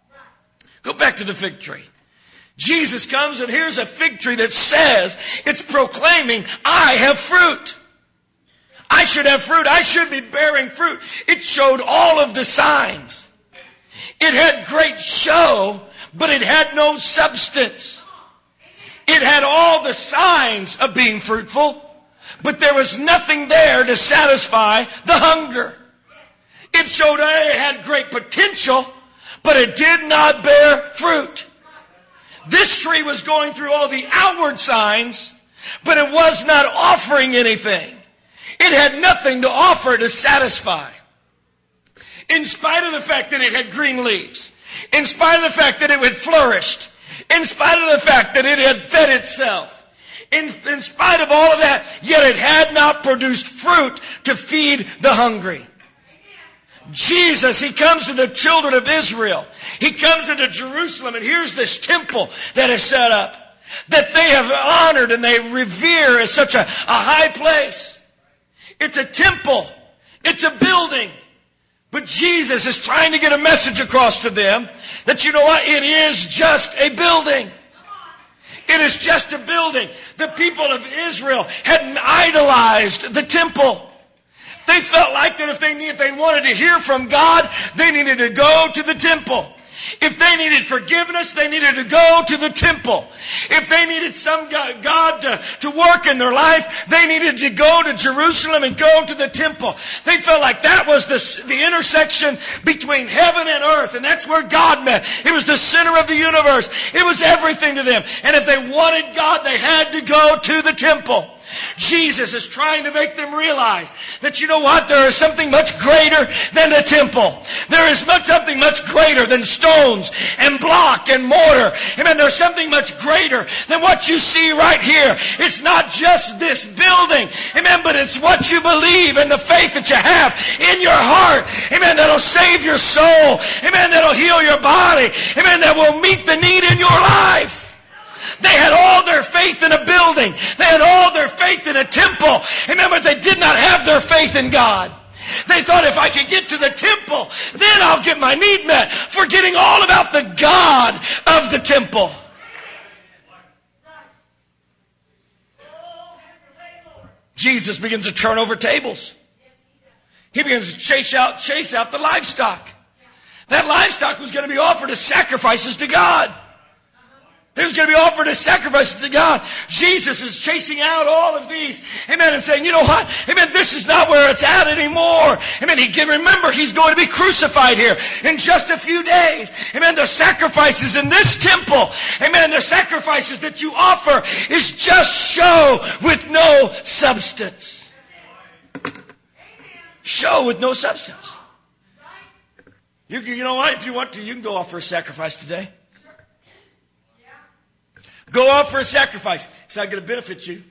Go back to the fig tree. Jesus comes and here's a fig tree that says, it's proclaiming, I have fruit. I should have fruit. I should be bearing fruit. It showed all of the signs. It had great show, but it had no substance. It had all the signs of being fruitful, but there was nothing there to satisfy the hunger. It showed it had great potential, but it did not bear fruit. This tree was going through all the outward signs, but it was not offering anything. It had nothing to offer to satisfy. In spite of the fact that it had green leaves, in spite of the fact that it had flourished, in spite of the fact that it had fed itself, in, in spite of all of that, yet it had not produced fruit to feed the hungry. Jesus, He comes to the children of Israel. He comes into Jerusalem, and here's this temple that is set up, that they have honored and they revere as such a, a high place. It's a temple. It's a building. But Jesus is trying to get a message across to them that, you know what, it is just a building. It is just a building. The people of Israel had idolized the temple. They felt like that if they, if they wanted to hear from God, they needed to go to the temple. If they needed forgiveness, they needed to go to the temple. If they needed some God to, to work in their life, they needed to go to Jerusalem and go to the temple. They felt like that was the, the intersection between heaven and earth, and that's where God met. It was the center of the universe. It was everything to them. And if they wanted God, they had to go to the temple. Jesus is trying to make them realize that, you know what, there is something much greater than the temple. There is much, something much greater than stones and block and mortar. Amen. There's something much greater than what you see right here. It's not just this building. Amen. But it's what you believe and the faith that you have in your heart. Amen. That'll save your soul. Amen. That'll heal your body. Amen. That will meet the need in your life. They had all their faith in a building. They had all their faith in a temple. Remember, they did not have their faith in God. They thought, if I could get to the temple, then I'll get my need met, forgetting all about the God of the temple. Jesus begins to turn over tables. He begins to chase out, chase out the livestock. That livestock was going to be offered as sacrifices to God. It was going to be offered as sacrifices to God. Jesus is chasing out all of these. Amen. And saying, you know what? Amen. This is not where it's at anymore. Amen. He can remember he's going to be crucified here in just a few days. Amen. The sacrifices in this temple. Amen. The sacrifices that you offer is just show with no substance. Show with no substance. You, you know what? If you want to, you can go offer a sacrifice today. Go offer a sacrifice. It's not going to benefit you.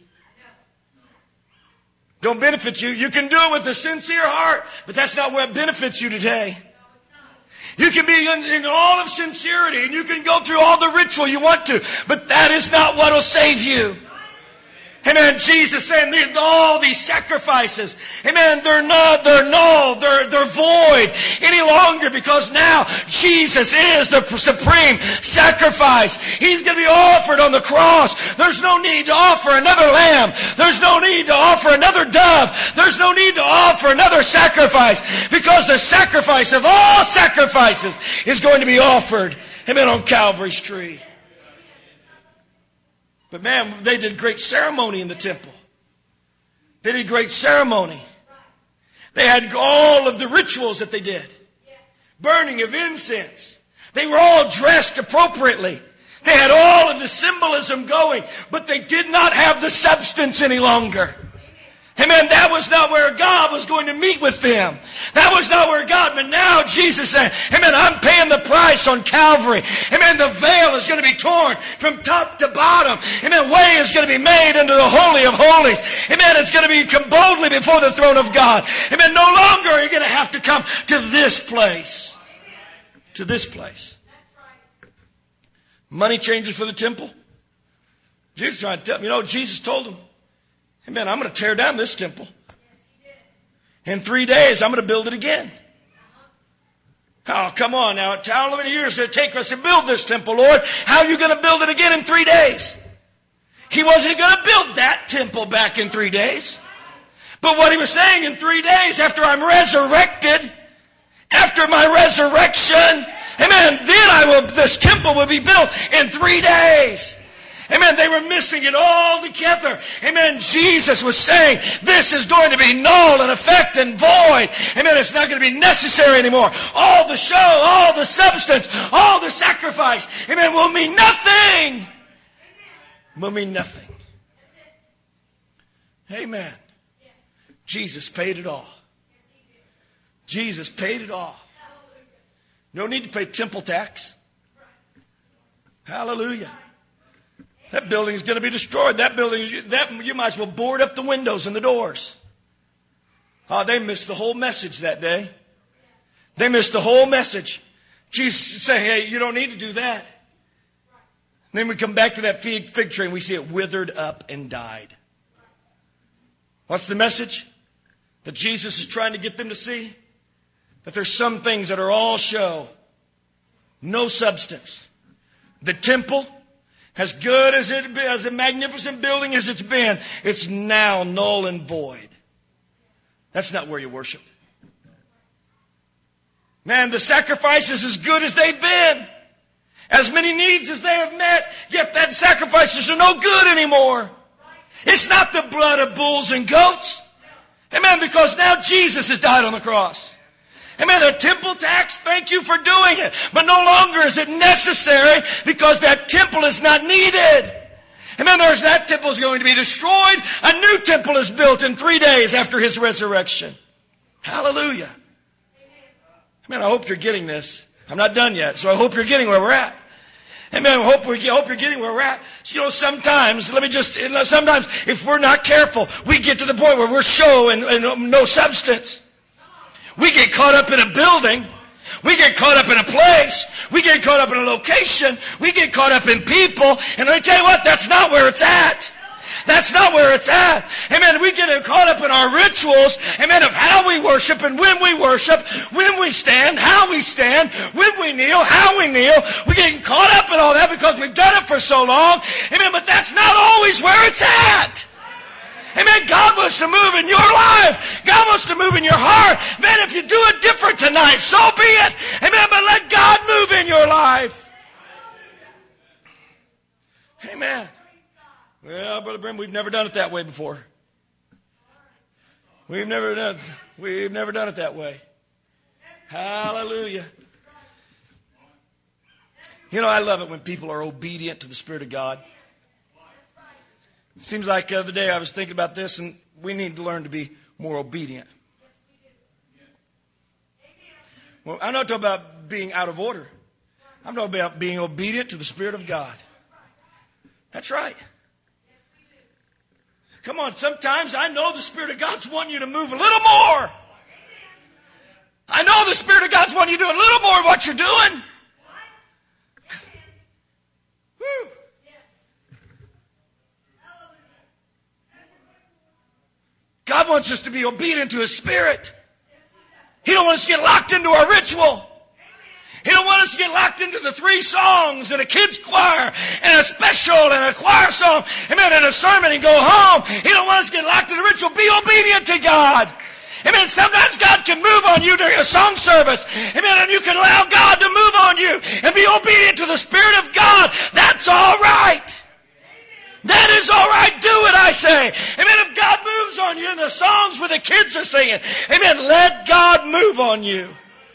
Don't benefit you. You can do it with a sincere heart, but that's not what benefits you today. You can be in, in all of sincerity, and you can go through all the ritual you want to, but that is not what will save you. Amen. Jesus saying all these sacrifices, amen, they're not, they're null, they're, they're void any longer, because now Jesus is the supreme sacrifice. He's going to be offered on the cross. There's no need to offer another lamb. There's no need to offer another dove. There's no need to offer another sacrifice, because the sacrifice of all sacrifices is going to be offered, amen, on Calvary's tree. But man, they did great ceremony in the temple. They did great ceremony. They had all of the rituals that they did. Burning of incense. They were all dressed appropriately. They had all of the symbolism going, but they did not have the substance any longer. Amen. That was not where God was going to meet with them. That was not where God, but now Jesus said, amen, I'm paying the price on Calvary. Amen. The veil is going to be torn from top to bottom. Amen. Way is going to be made into the Holy of Holies. Amen. It's going to be come boldly before the throne of God. Amen. No longer are you going to have to come to this place. To this place. Money changers for the temple. Jesus trying to tell them, you know, Jesus told them, amen, I'm going to tear down this temple. In three days, I'm going to build it again. Oh, come on now. How many years did it take us to build this temple, Lord? How are you going to build it again in three days? He wasn't going to build that temple back in three days. But what he was saying, in three days, after I'm resurrected, after my resurrection, amen, then I will, this temple will be built in three days. Amen. They were missing it all together. Amen. Jesus was saying, this is going to be null and effect and void. Amen. It's not going to be necessary anymore. All the show, all the substance, all the sacrifice, amen, will mean nothing. Will mean nothing. Amen. Jesus paid it all. Jesus paid it all. No need to pay temple tax. Hallelujah. That building is going to be destroyed. That building, that you might as well board up the windows and the doors. Oh, they missed the whole message that day. They missed the whole message. Jesus is saying, hey, you don't need to do that. And then we come back to that fig, fig tree and we see it withered up and died. What's the message that Jesus is trying to get them to see? That there's some things that are all show, no substance. The temple, as good as it as a magnificent building as it's been, it's now null and void. That's not where you worship. Man, the sacrifice is as good as they've been. As many needs as they have met, yet that sacrifices are no good anymore. It's not the blood of bulls and goats. Amen, because now Jesus has died on the cross. Amen, the temple tax, thank you for doing it. But no longer is it necessary because that temple is not needed. Amen, there's that temple is going to be destroyed. A new temple is built in three days after His resurrection. Hallelujah. Amen, I hope you're getting this. I'm not done yet, so I hope you're getting where we're at. Amen. I hope, we, I hope you're getting where we're at. You know, sometimes, let me just, sometimes if we're not careful, we get to the point where we're show and, and no substance. We get caught up in a building. We get caught up in a place. We get caught up in a location. We get caught up in people. And let me tell you what, that's not where it's at. That's not where it's at. Amen. We get caught up in our rituals, amen, of how we worship and when we worship, when we stand, how we stand, when we kneel, how we kneel. We get caught up in all that because we've done it for so long. Amen. But that's not always where it's at. Amen. God wants to move in your life. God wants to move in your heart. Man, if you do it different tonight, so be it. Amen. But let God move in your life. Amen. Well, Brother Brim, we've never done it that way before. We've never done we've never done it that way. Hallelujah. You know, I love it when people are obedient to the Spirit of God. It seems like the other day I was thinking about this, and we need to learn to be more obedient. Well, I'm not talking about being out of order. I'm talking about being obedient to the Spirit of God. That's right. Come on, sometimes I know the Spirit of God's wanting you to move a little more. I know the Spirit of God's wanting you to do a little more of what you're doing. Woo. God wants us to be obedient to His Spirit. He don't want us to get locked into our ritual. He don't want us to get locked into the three songs and a kids choir and a special and a choir song, amen, and a sermon and go home. He don't want us to get locked in the ritual. Be obedient to God. Amen. Sometimes God can move on you during a song service. Amen. And you can allow God to move on you and be obedient to the Spirit of God. That's all right. That is all right. Do it, I say. Amen. If God moves on you in the songs where the kids are singing, amen, let God move on you.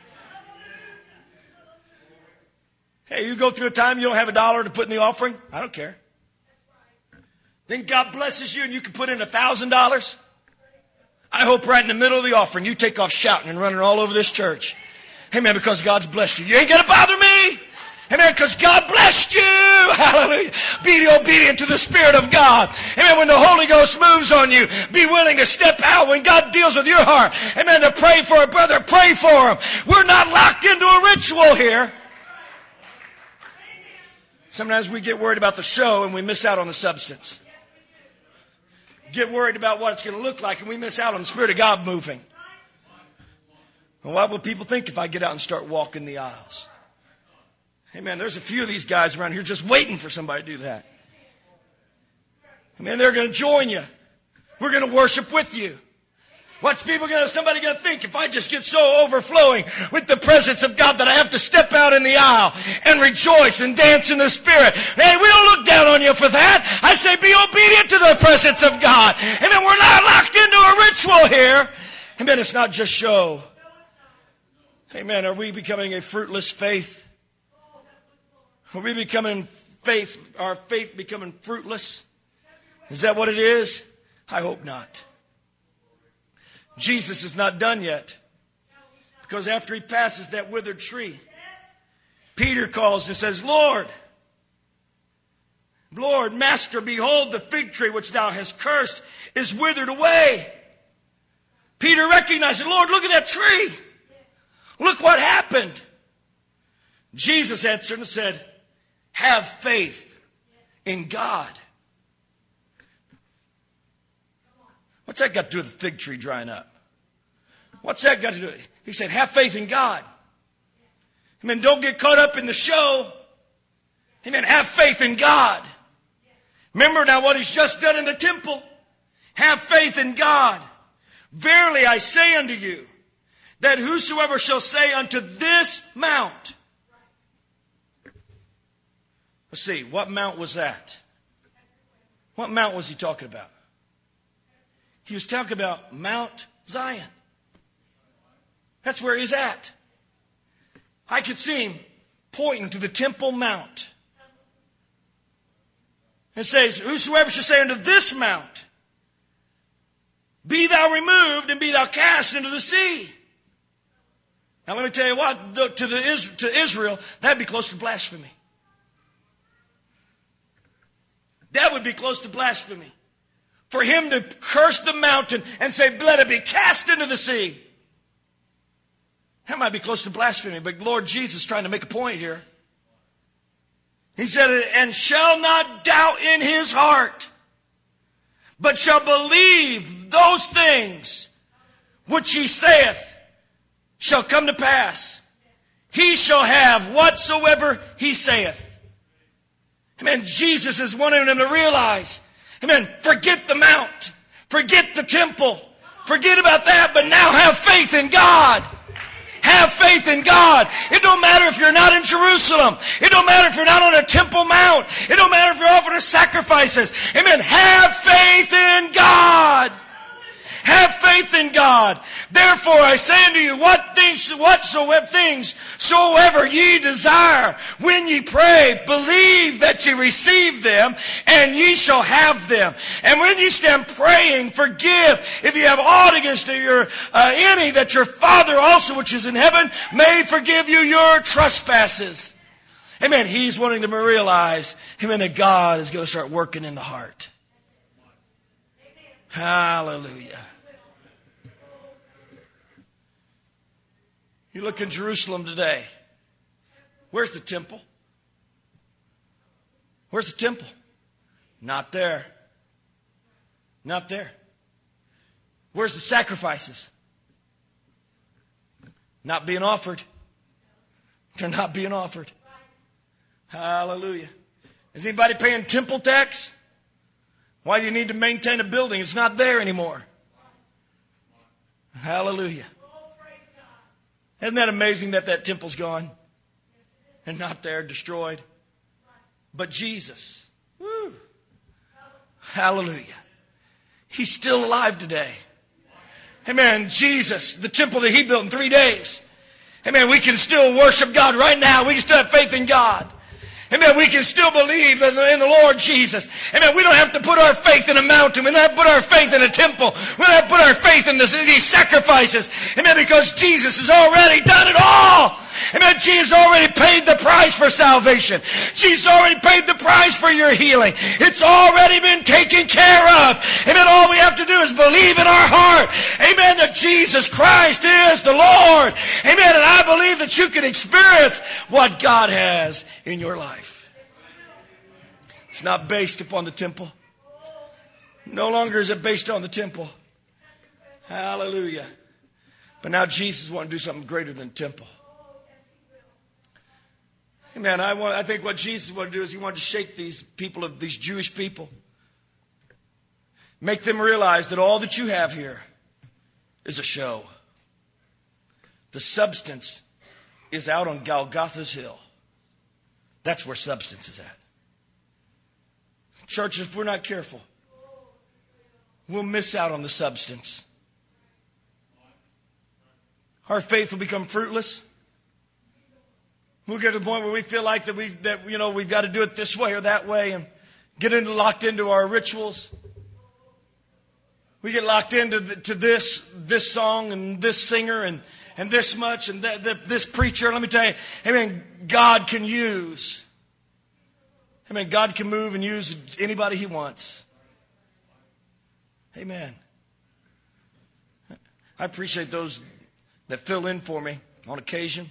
Hey, you go through a time you don't have a dollar to put in the offering? I don't care. Then God blesses you and you can put in a thousand dollars. I hope right in the middle of the offering you take off shouting and running all over this church. Amen, because God's blessed you. You ain't going to bother me. Amen, because God blessed you. Hallelujah. Be obedient to the Spirit of God. Amen, when the Holy Ghost moves on you, be willing to step out when God deals with your heart. Amen, to pray for a brother, pray for him. We're not locked into a ritual here. Sometimes we get worried about the show and we miss out on the substance. Get worried about what it's going to look like and we miss out on the Spirit of God moving. Well, what will people think if I get out and start walking the aisles? Hey, man, there's a few of these guys around here just waiting for somebody to do that. I mean, they're going to join you. We're going to worship with you. What's people going to, somebody going to think if I just get so overflowing with the presence of God that I have to step out in the aisle and rejoice and dance in the Spirit? Hey, we don't look down on you for that. I say be obedient to the presence of God. And then we're not locked into a ritual here. And then it's not just show. Amen. Are we becoming a fruitless faith? Are we becoming faith, our faith becoming fruitless? Is that what it is? I hope not. Jesus is not done yet. Because after He passes that withered tree, Peter calls and says, Lord, Lord, Master, behold, the fig tree which thou hast cursed is withered away. Peter recognized, Lord, look at that tree. Look what happened. Jesus answered and said, have faith in God. What's that got to do with the fig tree drying up? What's that got to do with it? He said, have faith in God. Amen. Don't get caught up in the show. Amen. Have faith in God. Remember now what He's just done in the temple. Have faith in God. Verily I say unto you, that whosoever shall say unto this mount. Let's see, what mount was that? What mount was he talking about? He was talking about Mount Zion. That's where he's at. I could see him pointing to the Temple Mount. It says, whosoever shall say unto this mount, be thou removed and be thou cast into the sea. Now let me tell you what, to, the, to Israel, that'd be close to blasphemy. That would be close to blasphemy. For him to curse the mountain and say, let it be cast into the sea. That might be close to blasphemy, but Lord Jesus is trying to make a point here. He said, and shall not doubt in his heart, but shall believe those things which he saith shall come to pass. He shall have whatsoever he saith. Amen. Jesus is wanting them to realize, amen, forget the mount. Forget the temple. Forget about that, but now have faith in God. Have faith in God. It don't matter if you're not in Jerusalem. It don't matter if you're not on a Temple Mount. It don't matter if you're offering sacrifices. Amen. Have faith in God. Have faith in God. Therefore I say unto you, what things, whatsoever things soever ye desire, when ye pray, believe that ye receive them, and ye shall have them. And when ye stand praying, forgive if ye have aught against your uh, any, that your Father also which is in heaven may forgive you your trespasses. Amen. He's wanting them to realize, amen, that God is going to start working in the heart. Hallelujah. You look in Jerusalem today. Where's the temple? Where's the temple? Not there. Not there. Where's the sacrifices? Not being offered. They're not being offered. Hallelujah. Is anybody paying temple tax? Why do you need to maintain a building? It's not there anymore. Hallelujah. Isn't that amazing that that temple's gone and not there, destroyed? But Jesus, woo, hallelujah, He's still alive today. Amen. Jesus, the temple that He built in three days. Amen. We can still worship God right now. We can still have faith in God. Amen. We can still believe in the, in the Lord Jesus. Amen. We don't have to put our faith in a mountain. We don't have to put our faith in a temple. We don't have to put our faith in this, these sacrifices. Amen. Because Jesus has already done it all. Amen. Jesus already paid the price for salvation. Jesus already paid the price for your healing. It's already been taken care of. Amen. All we have to do is believe in our heart. Amen. That Jesus Christ is the Lord. Amen. And I believe that you can experience what God has in your life. It's not based upon the temple. No longer is it based on the temple. Hallelujah. But now Jesus wants to do something greater than temple. Amen. I want. I think what Jesus wanted to do is He wanted to shake these people, of these Jewish people. Make them realize that all that you have here is a show. The substance is out on Golgotha's hill. That's where substance is at. Church, if we're not careful, we'll miss out on the substance. Our faith will become fruitless. We'll get to the point where we feel like that we that you know we've got to do it this way or that way, and get into, locked into our rituals. We get locked into the, to this this song and this singer and and this much and that, that this preacher. Let me tell you, amen. God can use. Amen. God can move and use anybody He wants. Amen. I appreciate those that fill in for me on occasion.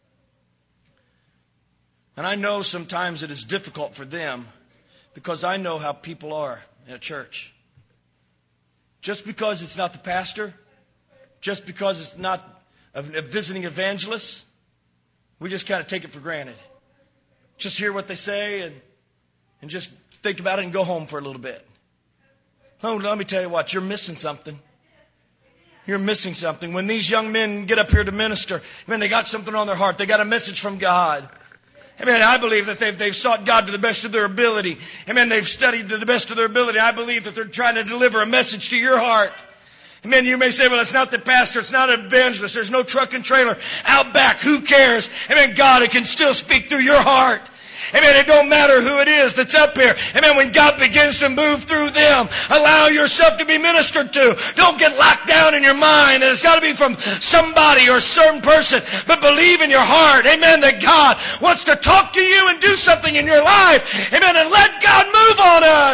And I know sometimes it is difficult for them because I know how people are in a church. Just because it's not the pastor, just because it's not a visiting evangelist, we just kind of take it for granted. Just hear what they say and And just think about it and go home for a little bit. Oh, let me tell you what, you're missing something. you're missing something. When these young men get up here to minister, man, they got something on their heart. They got a message from God. Amen. I believe that they've, they've sought God to the best of their ability. Amen. They've studied to the best of their ability. I believe that they're trying to deliver a message to your heart. Amen. You may say, well, it's not the pastor. It's not an evangelist. There's no truck and trailer out back. Who cares? Amen. God, it can still speak through your heart. Amen. It don't matter who it is that's up here. Amen. When God begins to move through them, allow yourself to be ministered to. Don't get locked down in your mind. And it's got to be from somebody or a certain person. But believe in your heart. Amen. That God wants to talk to you and do something in your life. Amen. And let God move on us.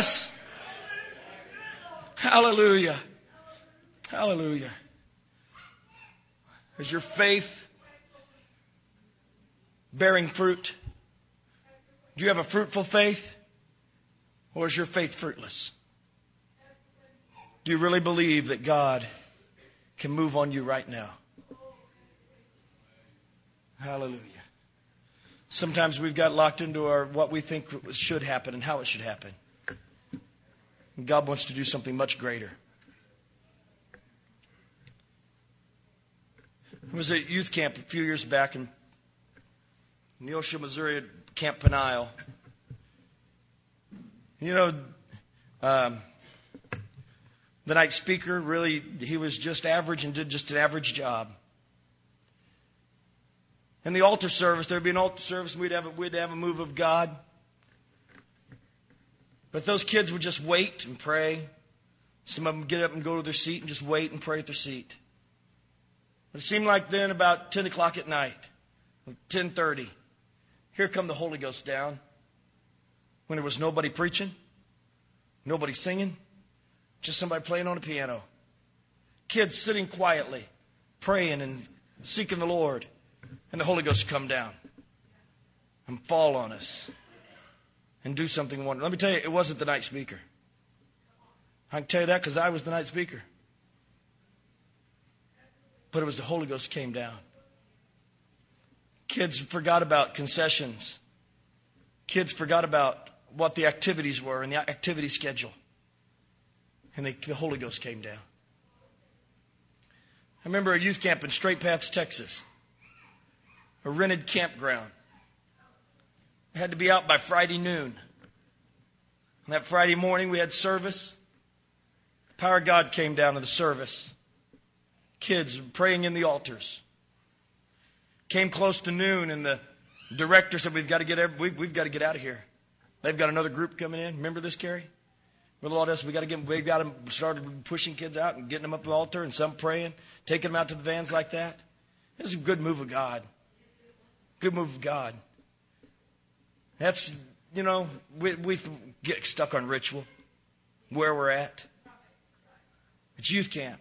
Hallelujah. Hallelujah. Is your faith bearing fruit? Do you have a fruitful faith? Or is your faith fruitless? Do you really believe that God can move on you right now? Hallelujah. Sometimes we've got locked into our what we think should happen and how it should happen. And God wants to do something much greater. I was at youth camp a few years back in Neosho, Missouri, at Camp Peniel. You know, um, the night speaker, really, he was just average and did just an average job. In the altar service, there would be an altar service, and we'd have a, we'd have a move of God. But those kids would just wait and pray. Some of them would get up and go to their seat and just wait and pray at their seat. But it seemed like then about ten o'clock at night, ten thirty, here come the Holy Ghost down. When there was nobody preaching, nobody singing, just somebody playing on a piano. Kids sitting quietly, praying and seeking the Lord. And the Holy Ghost would come down and fall on us and do something wonderful. Let me tell you, it wasn't the night speaker. I can tell you that because I was the night speaker. But it was the Holy Ghost came down. Kids forgot about concessions. Kids forgot about what the activities were and the activity schedule. And they, the Holy Ghost came down. I remember a youth camp in Straight Paths, Texas. A rented campground. I had to be out by Friday noon. And that Friday morning we had service. The power of God came down to the service. Kids praying in the altars. Came close to noon, and the director said, "We've got to get every, we've, we've got to get out of here. They've got another group coming in. Remember this, Carrie? With all this, we got to get. We've got them started pushing kids out and getting them up the altar, and some praying, taking them out to the vans like that. It was a good move of God. Good move of God. That's you know we we get stuck on ritual, where we're at. It's youth camp.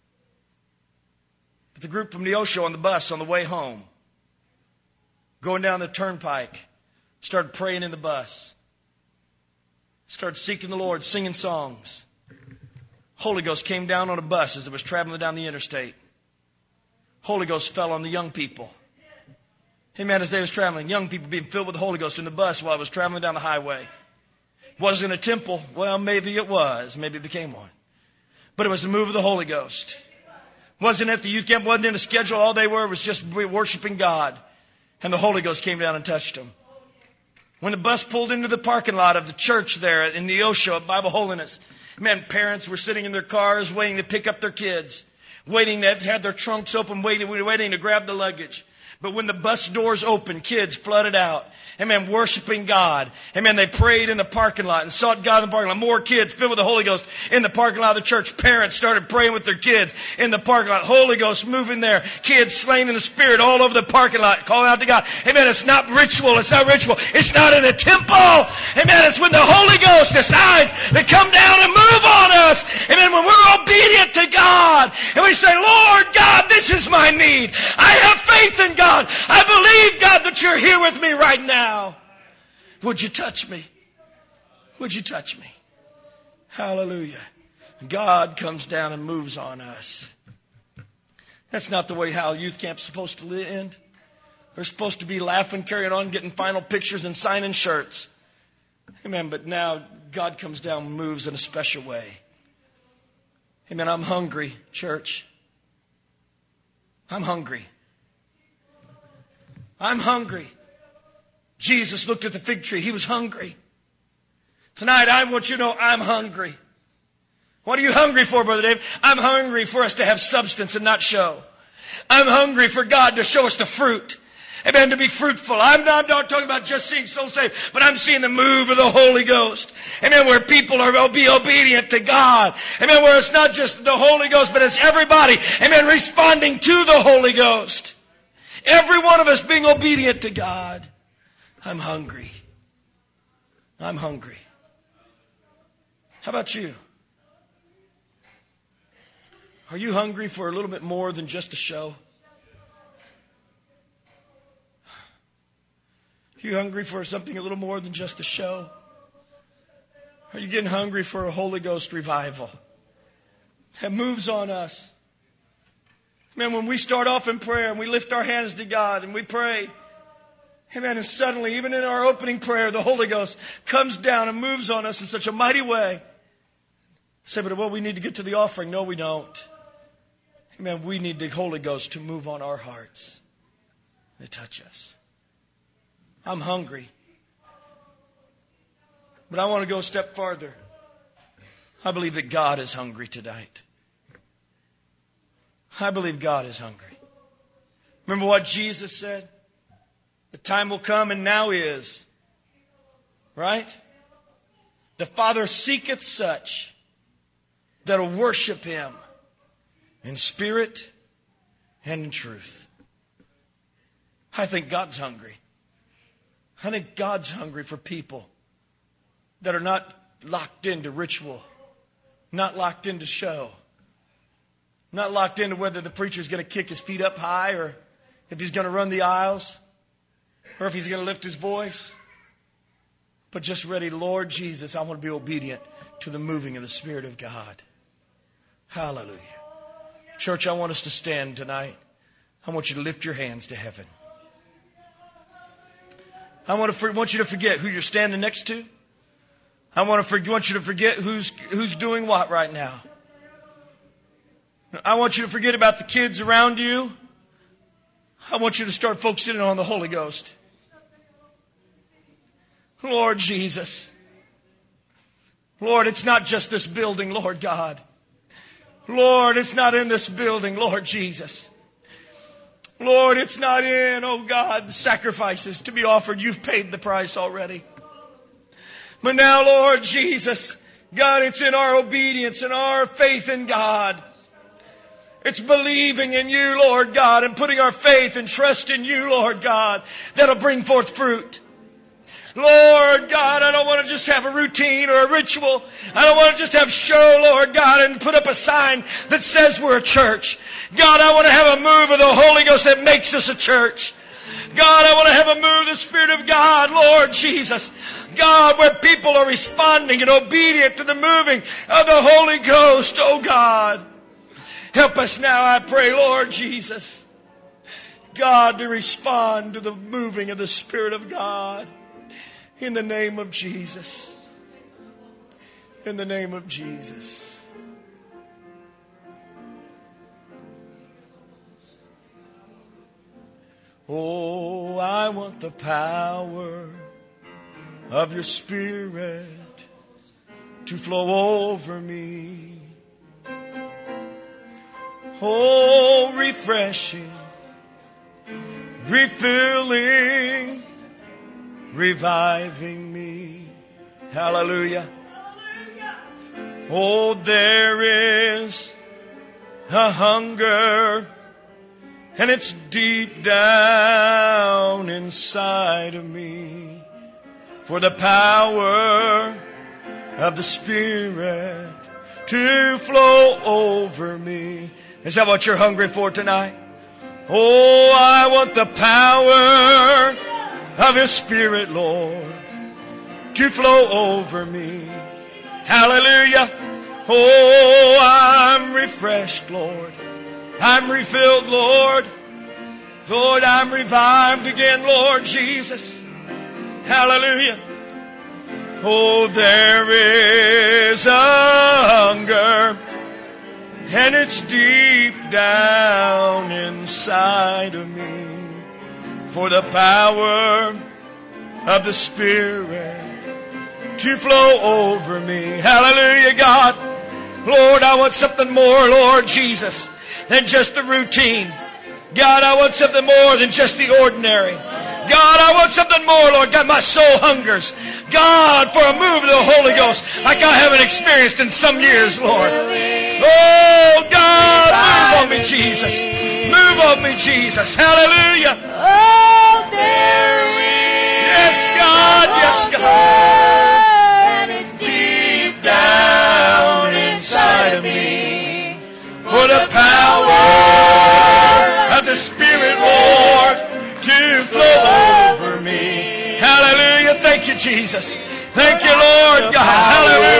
But the group from Neosho on the bus on the way home, going down the turnpike, started praying in the bus. Started seeking the Lord, singing songs. Holy Ghost came down on a bus as it was traveling down the interstate. Holy Ghost fell on the young people. Amen. As they was traveling, young people being filled with the Holy Ghost in the bus while it was traveling down the highway. Wasn't a temple. Well, maybe it was. Maybe it became one. But it was the move of the Holy Ghost. Wasn't at the youth camp. Wasn't in a schedule. All they were was just worshiping God. And the Holy Ghost came down and touched them. When the bus pulled into the parking lot of the church there in Neosho at Bible Holiness, man, parents were sitting in their cars waiting to pick up their kids. Waiting to have their trunks open, waiting, waiting to grab the luggage. But when the bus doors opened, kids flooded out. Amen. Worshiping God. Amen. They prayed in the parking lot and sought God in the parking lot. More kids filled with the Holy Ghost in the parking lot of the church. Parents started praying with their kids in the parking lot. Holy Ghost moving there. Kids slain in the Spirit all over the parking lot, calling out to God. Amen. It's not ritual. It's not ritual. It's not in a temple. Amen. It's when the Holy Ghost decides to come down and move on us. Amen. When we're obedient to God and we say, Lord God, this is my need. I have faith in God. I believe, God, that you're here with me right now. Would you touch me? Would you touch me? Hallelujah. God comes down and moves on us. That's not the way how youth camp's supposed to end. We're supposed to be laughing, carrying on, getting final pictures and signing shirts. Amen. But now God comes down and moves in a special way. Amen. I'm hungry, church. I'm hungry. I'm hungry. Jesus looked at the fig tree. He was hungry. Tonight, I want you to know I'm hungry. What are you hungry for, Brother Dave? I'm hungry for us to have substance and not show. I'm hungry for God to show us the fruit. Amen, to be fruitful. I'm not, I'm not talking about just seeing souls saved, but I'm seeing the move of the Holy Ghost. Amen, where people are will be obedient to God. Amen, where it's not just the Holy Ghost, but it's everybody, amen, responding to the Holy Ghost. Every one of us being obedient to God. I'm hungry. I'm hungry. How about you? Are you hungry for a little bit more than just a show? Are you hungry for something a little more than just a show? Are you getting hungry for a Holy Ghost revival that moves on us? Man, when we start off in prayer and we lift our hands to God and we pray, amen, and suddenly, even in our opening prayer, the Holy Ghost comes down and moves on us in such a mighty way. Say, but well, we need to get to the offering. No, we don't. Amen, we need the Holy Ghost to move on our hearts and to touch us. I'm hungry. But I want to go a step farther. I believe that God is hungry tonight. I believe God is hungry. Remember what Jesus said? The time will come, and now is. Right? The Father seeketh such that will worship Him in spirit and in truth. I think God's hungry. I think God's hungry for people that are not locked into ritual, not locked into show, not locked into whether the preacher's going to kick his feet up high or if he's going to run the aisles or if he's going to lift his voice. But just ready, Lord Jesus, I want to be obedient to the moving of the Spirit of God. Hallelujah. Church, I want us to stand tonight. I want you to lift your hands to heaven. I want to want you to forget who you're standing next to. I want to for, want you to forget who's who's doing what right now. I want you to forget about the kids around you. I want you to start focusing on the Holy Ghost. Lord Jesus. Lord, it's not just this building, Lord God. Lord, it's not in this building, Lord Jesus. Lord, it's not in, oh God, the sacrifices to be offered. You've paid the price already. But now, Lord Jesus, God, it's in our obedience and our faith in God. It's believing in you, Lord God, and putting our faith and trust in you, Lord God, that'll bring forth fruit. Lord God, I don't want to just have a routine or a ritual. I don't want to just have show, Lord God, and put up a sign that says we're a church. God, I want to have a move of the Holy Ghost that makes us a church. God, I want to have a move of the Spirit of God, Lord Jesus. God, where people are responding and obedient to the moving of the Holy Ghost, oh God. Help us now, I pray, Lord Jesus. God, to respond to the moving of the Spirit of God. In the name of Jesus. In the name of Jesus. Oh, I want the power of your Spirit to flow over me. Oh, refreshing, refilling, reviving me. Hallelujah. Oh, there is a hunger, and it's deep down inside of me for the power of the Spirit to flow over me. Is that what you're hungry for tonight? Oh, I want the power of His Spirit, Lord, to flow over me. Hallelujah. Oh, I'm refreshed, Lord. I'm refilled, Lord. Lord, I'm revived again, Lord Jesus. Hallelujah. Oh, there is a hunger, and it's deep down inside inside of me. For the power of the Spirit to flow over me. Hallelujah, God. Lord, I want something more, Lord Jesus, than just the routine. God, I want something more than just the ordinary. God, I want something more, Lord. God, my soul hungers. God, for a move of the Holy Ghost like I haven't experienced in some years, Lord. Oh, God, move on me, Jesus. Move on me, Jesus. Hallelujah. Oh, there is Yes, God. Yes, God. deep down inside of me. For the power of the Spirit, Lord, to flow over me. Hallelujah. Thank you, Jesus.